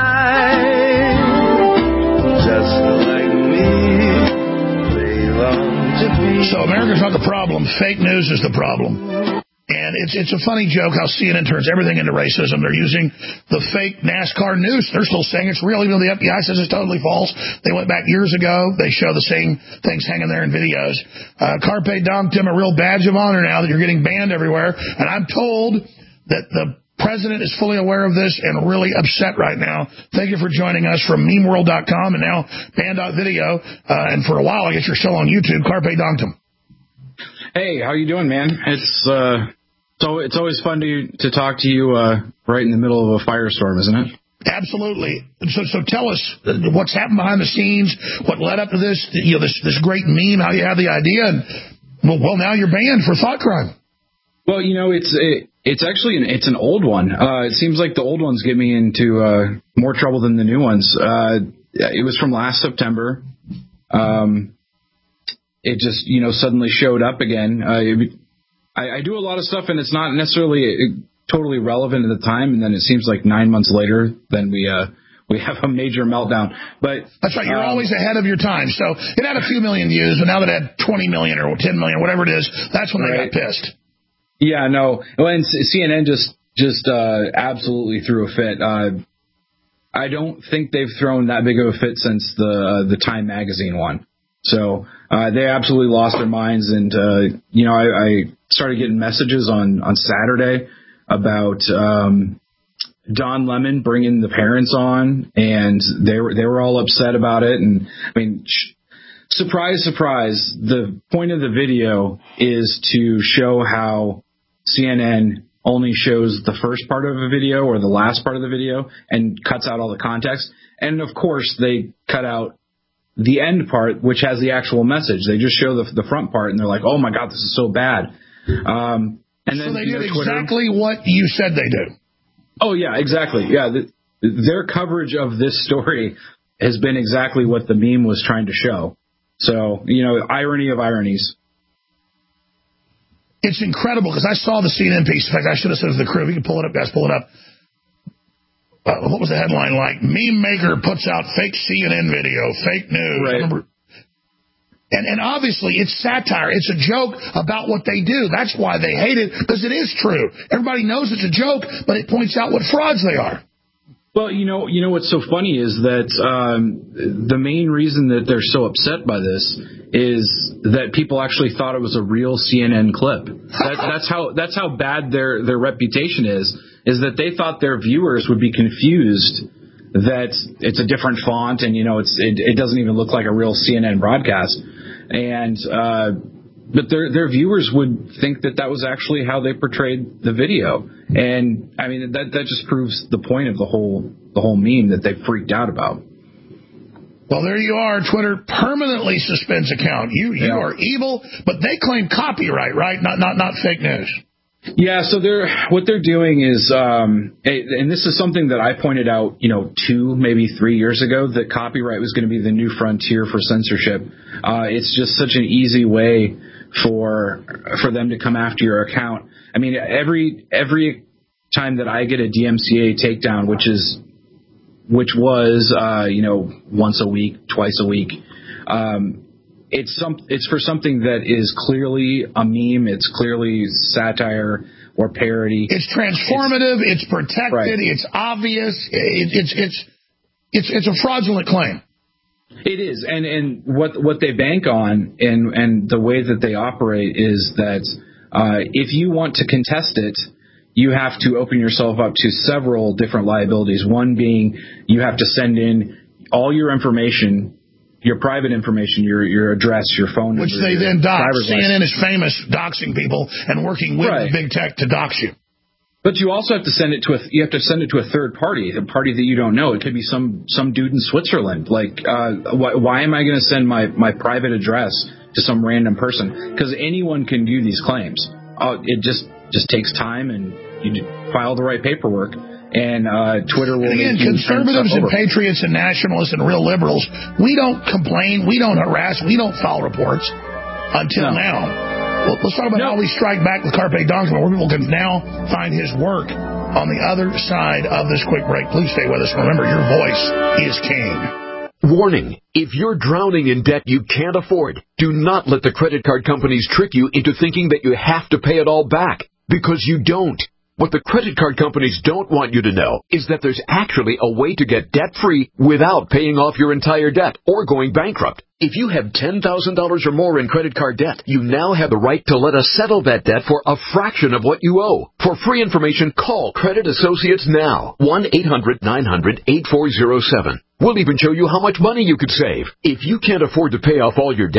So America's not the problem. Fake news is the problem. And it's it's a funny joke how C N N turns everything into racism. They're using the fake NASCAR news. They're still saying it's real, even though the F B I says it's totally false. They went back years ago. They show the same things hanging there in videos. Uh, Carpe Dongtum, a real badge of honor now that you're getting banned everywhere. And I'm told that the president is fully aware of this and really upset right now. Thank you for joining us from meme world dot com and now Band Video. Uh, and for a while, I guess you're still on YouTube. Carpe Dongtum. Hey, how you doing, man? It's uh, so it's always fun to to talk to you uh, right in the middle of a firestorm, isn't it? Absolutely. So, so tell us what's happened behind the scenes, what led up to this, you know, this this great meme, how you had the idea, and well, well now you're banned for thought crime. Well, you know, it's it, It's actually an, it's an old one. Uh, it seems like the old ones get me into uh, more trouble than the new ones. Uh, it was from last September. Um, it just, you know, suddenly showed up again. Uh, it, I, I do a lot of stuff, and it's not necessarily totally relevant at the time, and then it seems like nine months later, then we uh, we have a major meltdown. But that's right. You're um, always ahead of your time. So it had a few million views, but now that it had twenty million or ten million, whatever it is, that's when right. they got pissed. Yeah, no. Well, and C N N just just uh, absolutely threw a fit. Uh, I don't think they've thrown that big of a fit since the uh, the Time magazine one. So uh, they absolutely lost their minds. And uh, you know, I, I started getting messages on on Saturday about um, Don Lemon bringing the parents on, and they were they were all upset about it. And I mean. Sh- Surprise, surprise, the point of the video is to show how C N N only shows the first part of a video or the last part of the video and cuts out all the context. And, of course, they cut out the end part, which has the actual message. They just show the, the front part, and they're like, oh, my God, this is so bad. Um, and then, so they you know, did Twitter, exactly what you said they do. Oh, yeah, exactly. Yeah, the, their coverage of this story has been exactly what the meme was trying to show. So, you know, irony of ironies. It's incredible because I saw the C N N piece. In fact, I should have said to the crew, if you can pull it up, guys, pull it up. Uh, what was the headline like? Meme maker puts out fake C N N video, fake news. Right. I remember. And, and obviously it's satire. It's a joke about what they do. That's why they hate it, because it is true. Everybody knows it's a joke, but it points out what frauds they are. Well, you know, you know what's so funny is that um, the main reason that they're so upset by this is that people actually thought it was a real C N N clip. That, that's how that's how bad their their reputation is. Is that they thought their viewers would be confused that it's a different font and you know it's it, it doesn't even look like a real C N N broadcast, and uh, but their their viewers would think that that was actually how they portrayed the video. And I mean that that just proves the point of the whole the whole meme that they freaked out about. Well, there you are. Twitter permanently suspends account. You you yeah. are evil, but they claim copyright, right? Not not not fake news. Yeah. So they're what they're doing is, um, and this is something that I pointed out, you know, two maybe three years ago, that copyright was going to be the new frontier for censorship. Uh, it's just such an easy way for for them to come after your account. I mean, every every time that I get a D M C A takedown, which is which was uh, you know once a week, twice a week, um, it's some it's for something that is clearly a meme. It's clearly satire or parody. It's transformative. It's, it's protected. Right. It's obvious. It, it's it's it's it's a fraudulent claim. It is, and and what what they bank on and and the way that they operate is that uh, if you want to contest it, you have to open yourself up to several different liabilities. One being you have to send in all your information, your private information, your your address, your phone number, which they then dox. C N N is famous doxing people and working with right. big tech to dox you. But you also have to send it to a you have to send it to a third party, a party that you don't know. It could be some some dude in Switzerland. Like, uh, why, why am I going to send my, my private address to some random person? Because anyone can do these claims. Uh, it just just takes time, and you file the right paperwork, and uh, Twitter will. And again, make you conservatives and patriots and nationalists and real liberals, we don't complain, we don't harass, we don't file reports until no. now. Well, let's talk about no. how we strike back with Carpe Diem, where people can now find his work on the other side of this quick break. Please stay with us. Remember, your voice is king. Warning, if you're drowning in debt you can't afford, do not let the credit card companies trick you into thinking that you have to pay it all back, because you don't. What the credit card companies don't want you to know is that there's actually a way to get debt-free without paying off your entire debt or going bankrupt. If you have ten thousand dollars or more in credit card debt, you now have the right to let us settle that debt for a fraction of what you owe. For free information, call Credit Associates now. one eight hundred nine hundred eight four zero seven. We'll even show you how much money you could save. If you can't afford to pay off all your debt,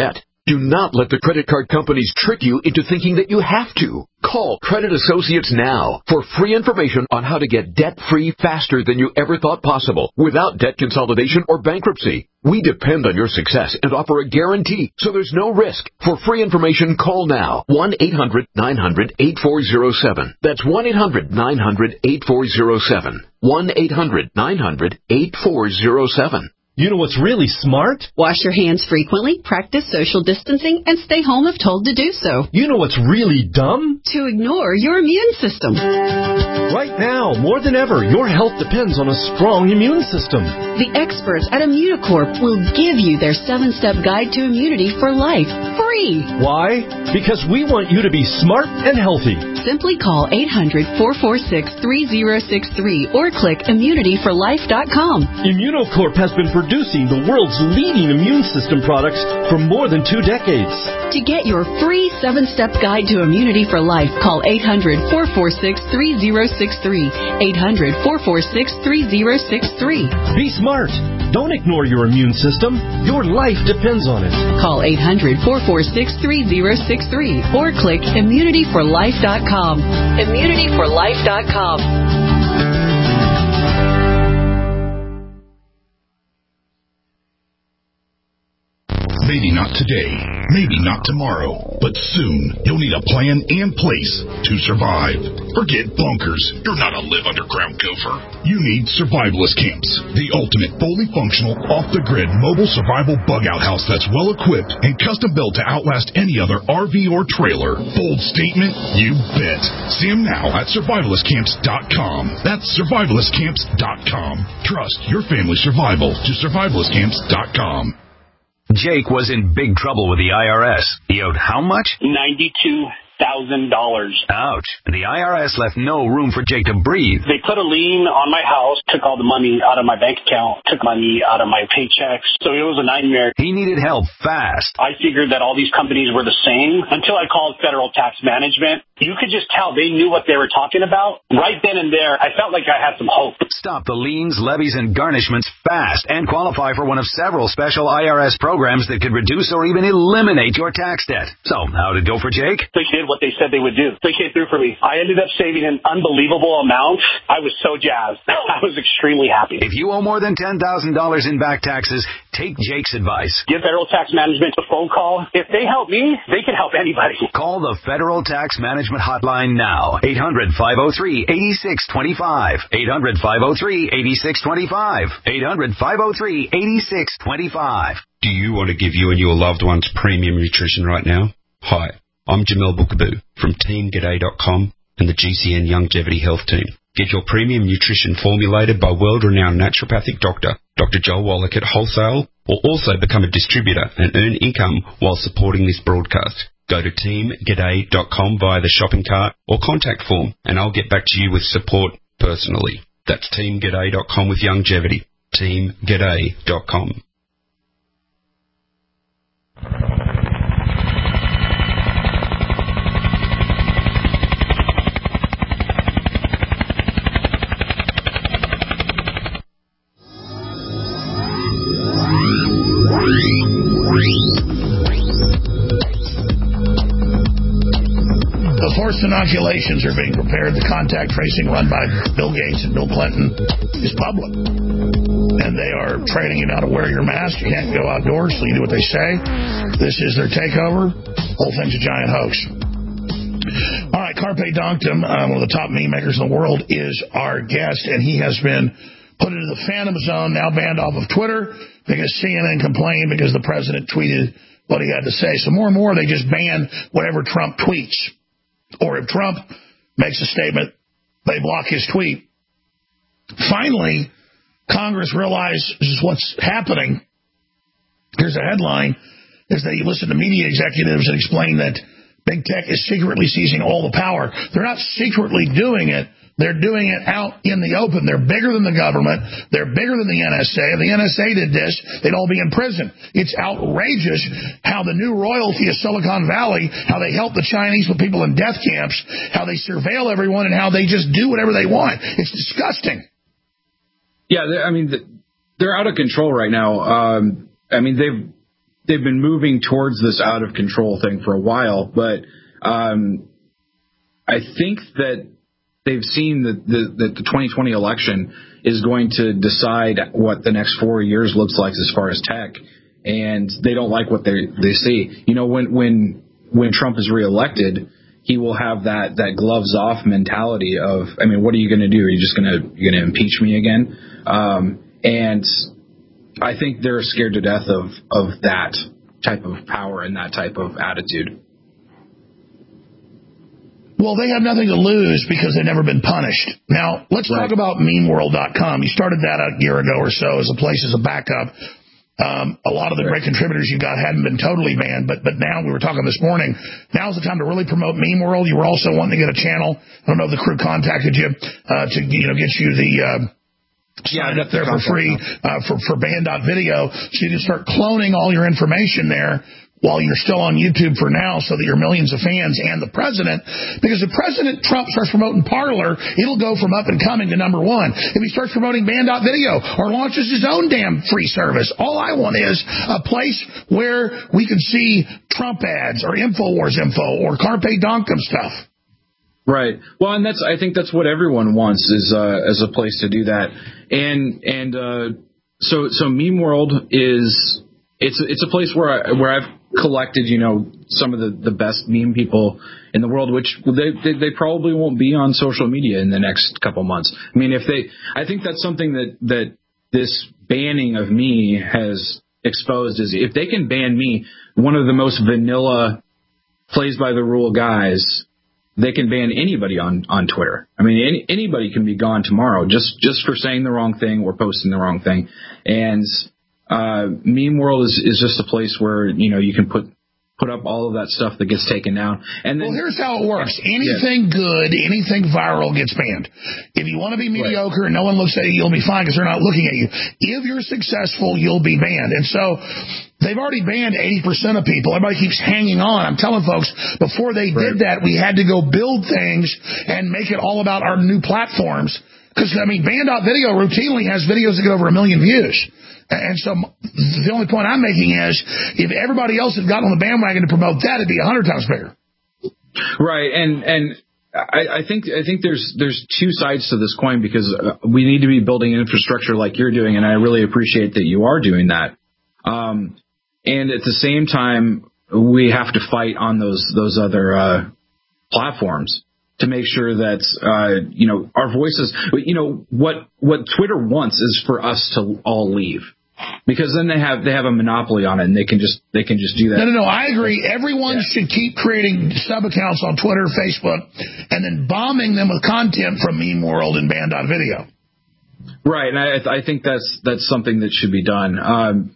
Do not let the credit card companies trick you into thinking that you have to. Call Credit Associates now for free information on how to get debt-free faster than you ever thought possible without debt consolidation or bankruptcy. We depend on your success and offer a guarantee, so there's no risk. For free information, call now. one eight hundred nine hundred eight four zero seven. That's one eight hundred nine hundred eight four zero seven. one eight hundred nine hundred eight four zero seven. You know what's really smart? Wash your hands frequently, practice social distancing, and stay home if told to do so. You know what's really dumb? To ignore your immune system. Right now, more than ever, your health depends on a strong immune system. The experts at Immunicorp will give you their seven-step guide to immunity for life, free. Why? Because we want you to be smart and healthy. Simply call eight hundred four four six three zero six three or click immunity for life dot com. Immunicorp has been producing the world's leading immune system products for more than two decades. To get your free seven-step guide to immunity for life, call eight hundred four four six three zero six three. eight hundred four four six three zero six three. Be smart. Don't ignore your immune system. Your life depends on it. Call eight hundred four four six three zero six three or click immunity for life dot com. immunity for life dot com. Maybe not today, maybe not tomorrow, but soon you'll need a plan and place to survive. Forget bunkers. You're not a live underground gopher. You need survivalist camps, the ultimate fully functional, off-the-grid mobile survival bug-out house that's well-equipped and custom-built to outlast any other R V or trailer. Bold statement? You bet. See them now at survivalist camps dot com. That's survivalist camps dot com. Trust your family's survival to survivalist camps dot com. Jake was in big trouble with the I R S. He owed how much? ninety-two thousand dollars. Ouch. The I R S left no room for Jake to breathe. They put a lien on my house, took all the money out of my bank account, took money out of my paychecks. So it was a nightmare. He needed help fast. I figured that all these companies were the same until I called Federal Tax Management. You could just tell they knew what they were talking about. Right then and there, I felt like I had some hope. Stop the liens, levies, and garnishments fast and qualify for one of several special I R S programs that could reduce or even eliminate your tax debt. So, how'd it go for Jake? They did what they said they would do. They came through for me. I ended up saving an unbelievable amount. I was so jazzed. I was extremely happy. If you owe more than ten thousand dollars in back taxes, take Jake's advice. Give Federal Tax Management a phone call. If they help me, they can help anybody. Call the Federal Tax Management Hotline now. eight hundred five oh three eight six two five. eight hundred five oh three eight six two five. eight hundred five oh three eight six two five. Do you want to give you and your loved ones premium nutrition right now? Hi, I'm Jamel Bookaboo from team g'day dot com and the G C N Longevity Health Team. Get your premium nutrition formulated by world-renowned naturopathic doctor, Doctor Joel Wallach at wholesale, or also become a distributor and earn income while supporting this broadcast. Go to team g'day dot com via the shopping cart or contact form, and I'll get back to you with support personally. That's team g'day dot com with longevity. team g'day dot com. The forced inoculations are being prepared. The contact tracing run by Bill Gates and Bill Clinton is public. And they are training you now to wear your mask. You can't go outdoors, so you do what they say. This is their takeover. Whole thing's a giant hoax. All right, Carpe Donktum, uh, one of the top meme makers in the world, is our guest, and he has been put into the Phantom Zone, now banned off of Twitter, because C N N complained because the president tweeted what he had to say. So more and more, they just ban whatever Trump tweets. Or if Trump makes a statement, they block his tweet. Finally, Congress realizes what's happening. Here's a headline, as they listen to media executives and explain that big tech is secretly seizing all the power. They're not secretly doing it. They're doing it out in the open. They're bigger than the government. They're bigger than the N S A. If the N S A did this, they'd all be in prison. It's outrageous how the new royalty of Silicon Valley, how they help the Chinese with people in death camps, how they surveil everyone, and how they just do whatever they want. It's disgusting. Yeah, I mean, they're out of control right now. Um, I mean, they've they've been moving towards this out of control thing for a while, but um, I think that they've seen that the, that the twenty twenty election is going to decide what the next four years looks like as far as tech, and they don't like what they they see. You know, when when when Trump is reelected, he will have that, that gloves off mentality of, I mean, what are you going to do? Are you just going to you're going to impeach me again? Um, and I think they're scared to death of, of that type of power and that type of attitude. Well, they have nothing to lose because they've never been punished. Now, let's right. talk about meme world dot com. You started that a year ago or so as a place, as a backup. Um, a lot of the great contributors you got hadn't been totally banned, but but now, we were talking this morning, now's the time to really promote Meme World. You were also wanting to get a channel. I don't know if the crew contacted you uh, to you know get you the uh, sign yeah, up there for free uh, for, for band.video, so you can start cloning all your information there while you're still on YouTube for now, so that your millions of fans and the president, because if President Trump starts promoting Parler, it'll go from up and coming to number one. If he starts promoting Band.video or launches his own damn free service, all I want is a place where we can see Trump ads or InfoWars info or Carpe Donkum stuff. Right. Well, and that's, I think that's what everyone wants, is uh, as a place to do that. And, and, uh, so, so Meme World is, it's, it's a place where I, where I've collected, you know, some of the, the best meme people in the world, which they, they they probably won't be on social media in the next couple months. I mean, if they, I think that's something that, that this banning of me has exposed, is if they can ban me, one of the most vanilla, plays by the rule guys, they can ban anybody on, on Twitter. I mean, any, anybody can be gone tomorrow just, just for saying the wrong thing or posting the wrong thing. And Uh, Meme World is, is just a place where, you know, you can put put up all of that stuff that gets taken down. And then, well, here's how it works. Anything yeah. good, anything viral gets banned. If you want to be mediocre right. and no one looks at you, you'll be fine because they're not looking at you. If you're successful, you'll be banned. And so they've already banned eighty percent of people. Everybody keeps hanging on. I'm telling folks, before they right. did that, we had to go build things and make it all about our new platforms. Because, I mean, Band.video routinely has videos that get over a million views. And so the only point I'm making is, if everybody else had gotten on the bandwagon to promote that, it'd be a hundred times bigger. Right, and and I, I think I think there's there's two sides to this coin, because we need to be building infrastructure like you're doing, and I really appreciate that you are doing that. Um, and at the same time, we have to fight on those those other uh, platforms to make sure that uh, you know our voices. You know what what Twitter wants is for us to all leave, because then they have they have a monopoly on it, and they can just they can just do that. No, no, no. I agree. Everyone yeah. should keep creating sub accounts on Twitter, Facebook, and then bombing them with content from Meme World and Band.video. Right, and I, I think that's that's something that should be done. Um,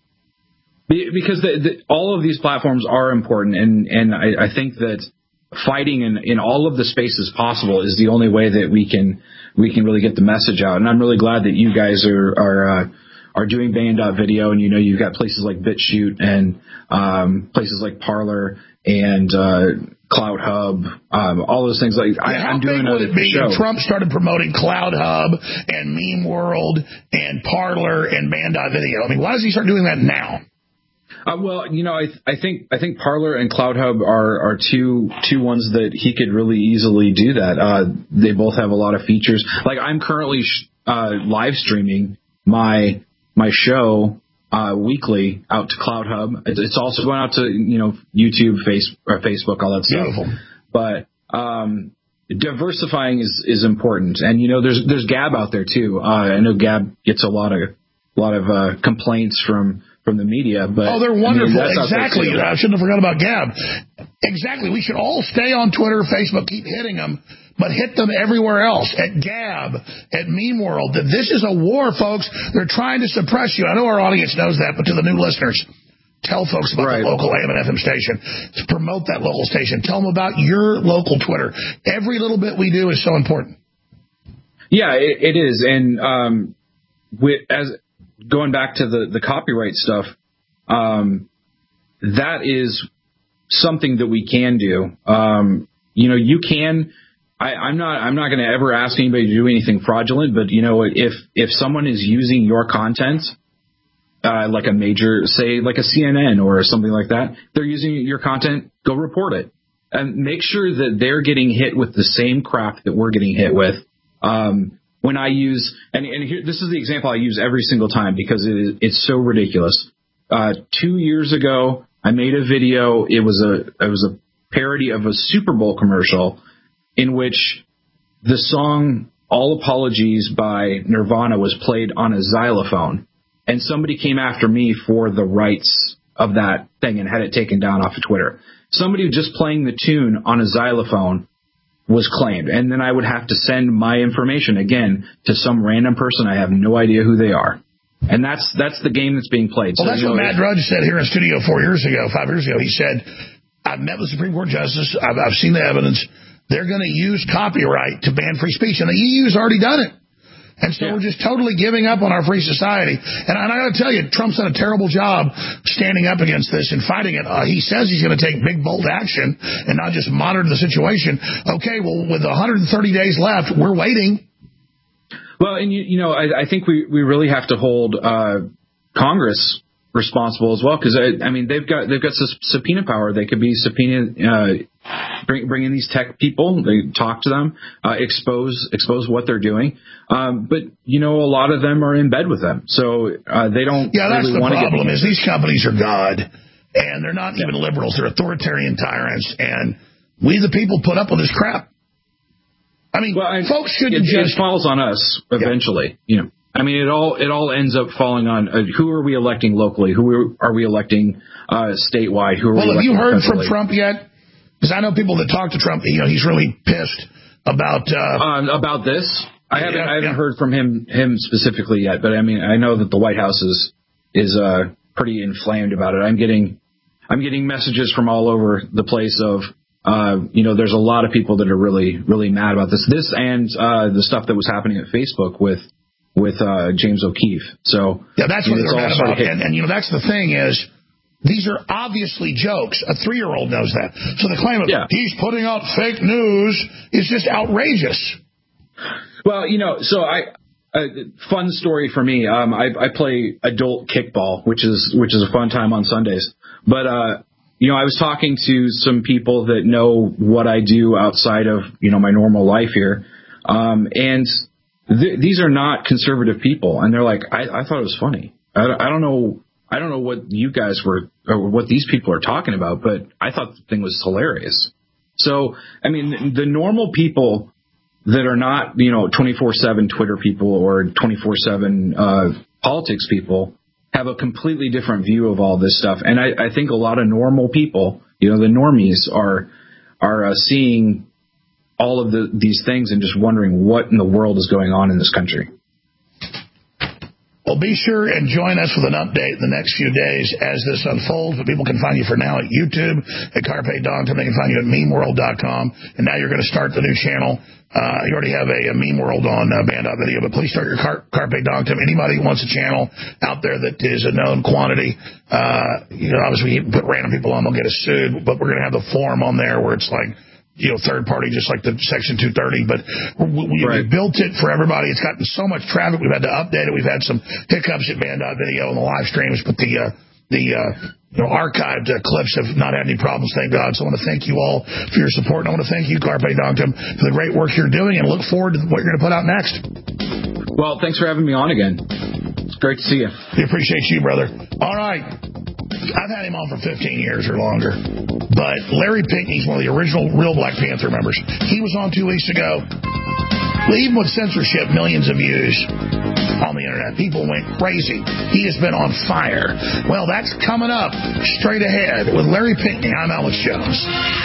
because the, the, all of these platforms are important, and and I, I think that fighting in, in all of the spaces possible is the only way that we can we can really get the message out. And I'm really glad that you guys are are uh, are doing Band.video, and you know you've got places like BitChute and um, places like Parler and uh, Cloud Hub, um, all those things. Like yeah, I, I'm doing a, would it be show. If Trump started promoting Cloud Hub and Meme World and Parler and Band.video? I mean, why does he start doing that now? Uh, well, you know, I I think I think Parler and Cloud Hub are, are two two ones that he could really easily do that. Uh, they both have a lot of features. Like I'm currently sh- uh, live streaming my my show uh, weekly out to Cloud Hub. It's also going out to you know YouTube, face, or Facebook, all that stuff. Beautiful. But um, diversifying is, is important, and you know, there's there's Gab out there too. Uh, I know Gab gets a lot of a lot of uh, complaints from. from the media, but oh, they're wonderful. I mean, exactly. I shouldn't have forgot about Gab. Exactly. We should all stay on Twitter, Facebook, keep hitting them, but hit them everywhere else. At Gab, at Meme World. This is a war, folks. They're trying to suppress you. I know our audience knows that, but to the new listeners, tell folks about right. the local A M and F M station. To promote that local station. Tell them about your local Twitter. Every little bit we do is so important. Yeah, it, it is. And um, with, as going back to the, the copyright stuff, um, that is something that we can do. Um, you know, you can. I, I'm not. I'm not going to ever ask anybody to do anything fraudulent. But you know, if if someone is using your content, uh, like a major, say like a C N N or something like that, they're using your content, go report it. And make sure that they're getting hit with the same crap that we're getting hit with. Um, when I use, and, and here, this is the example I use every single time because it is, it's so ridiculous. Uh, two years ago, I made a video. It was a, it was a parody of a Super Bowl commercial in which the song All Apologies by Nirvana was played on a xylophone. And somebody came after me for the rights of that thing and had it taken down off of Twitter. Somebody just playing the tune on a xylophone was claimed. And then I would have to send my information again to some random person. I have no idea who they are. And that's that's the game that's being played. Well, so, that's you know, what Matt Drudge said here in studio four years ago, five years ago. He said, I've met with Supreme Court Justice. I've, I've seen the evidence. They're going to use copyright to ban free speech. And the E U's already done it. And so yeah. we're just totally giving up on our free society. And I, I got to tell you, Trump's done a terrible job standing up against this and fighting it. Uh, he says he's going to take big, bold action and not just monitor the situation. Okay, well, with one hundred thirty days left, we're waiting. Well, and, you, you know, I, I think we, we really have to hold uh, Congress responsible as well, because, I, I mean, they've got they've got subpoena power. They could be subpoenaing, uh, bring, bring in these tech people, they talk to them, uh, expose expose what they're doing. Um, but, you know, a lot of them are in bed with them, so uh, they don't yeah, that's really the want to get... problem is these companies are God, and they're not even liberals. They're authoritarian tyrants, and we the people put up with this crap. I mean, well, I, folks shouldn't it, just... It falls on us eventually, yeah. you know. I mean, it all it all ends up falling on uh, who are we electing locally? Who are we electing uh, statewide? Who are well, we have you heard federally? from Trump yet? Because I know people that talk to Trump. You know, he's really pissed about uh, um, about this. I haven't yeah, I haven't yeah. heard from him him specifically yet, but I mean, I know that the White House is is uh, pretty inflamed about it. I'm getting I'm getting messages from all over the place of. Uh, you know, there's a lot of people that are really, really mad about this. This and uh, the stuff that was happening at Facebook with with uh, James O'Keefe. So yeah, that's what they're mad about. And, and you know, that's the thing is, these are obviously jokes. A three-year-old knows that. So the claim of yeah. he's putting out fake news is just outrageous. Well, you know, so I. A fun story for me. Um, I, I play adult kickball, which is which is a fun time on Sundays. But uh, you know, I was talking to some people that know what I do outside of, you know, my normal life here. Um, and th- these are not conservative people. And they're like, I, I thought it was funny. I, I don't know. I don't know what you guys were or what these people are talking about, but I thought the thing was hilarious. So, I mean, the normal people that are not, you know, twenty-four seven Twitter people or twenty-four seven uh, politics people have a completely different view of all this stuff. And I, I think a lot of normal people, you know, the normies are are uh, seeing all of the, these things and just wondering what in the world is going on in this country. Well, be sure and join us with an update in the next few days as this unfolds. But people can find you for now at YouTube, at Carpe Diem. They can find you at meme world dot com. And now you're going to start the new channel. Uh, you already have a, a Meme World on uh, Band Video, but please start your Car- Carpe Diem. Anybody who wants a channel out there that is a known quantity, uh, you know, obviously you put random people on, they'll get us sued. But we're going to have the forum on there where it's like, you know, third party, just like the Section two thirty, but we, we, right. we built it for everybody. It's gotten so much traffic. We've had to update it. We've had some hiccups at Band Video and the live streams, but the, uh, the, uh, you know, archived uh, clips have not had any problems, thank God. So I want to thank you all for your support. And I want to thank you, Carpe Diem, for the great work you're doing and look forward to what you're going to put out next. Well, thanks for having me on again. It's great to see you. We appreciate you, brother. All right. I've had him on for fifteen years or longer. But Larry Pinkney's one of the original real Black Panther members. He was on two weeks ago. Even with censorship, millions of views on the internet. People went crazy. He has been on fire. Well, that's coming up straight ahead with Larry Pinkney. I'm Alex Jones.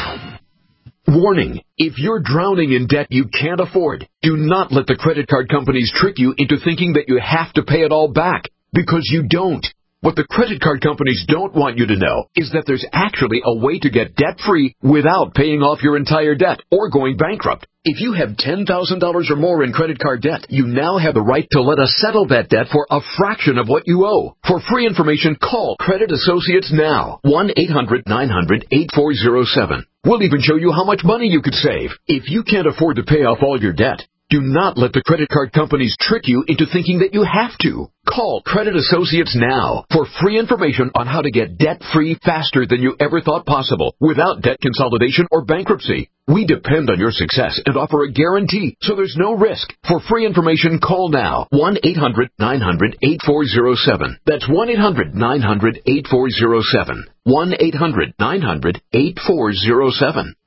Warning, if you're drowning in debt you can't afford, do not let the credit card companies trick you into thinking that you have to pay it all back, because you don't. What the credit card companies don't want you to know is that there's actually a way to get debt-free without paying off your entire debt or going bankrupt. If you have ten thousand dollars or more in credit card debt, you now have the right to let us settle that debt for a fraction of what you owe. For free information, call Credit Associates now. one eight hundred nine hundred eight four zero seven. We'll even show you how much money you could save. If you can't afford to pay off all your debt, Do not let the credit card companies trick you into thinking that you have to. Call Credit Associates now for free information on how to get debt-free faster than you ever thought possible without debt consolidation or bankruptcy. We depend on your success and offer a guarantee, so there's no risk. For free information, call now. one eight hundred nine hundred eight four zero seven. That's one eight hundred nine hundred eight four zero seven. one eight hundred nine hundred eight four zero seven.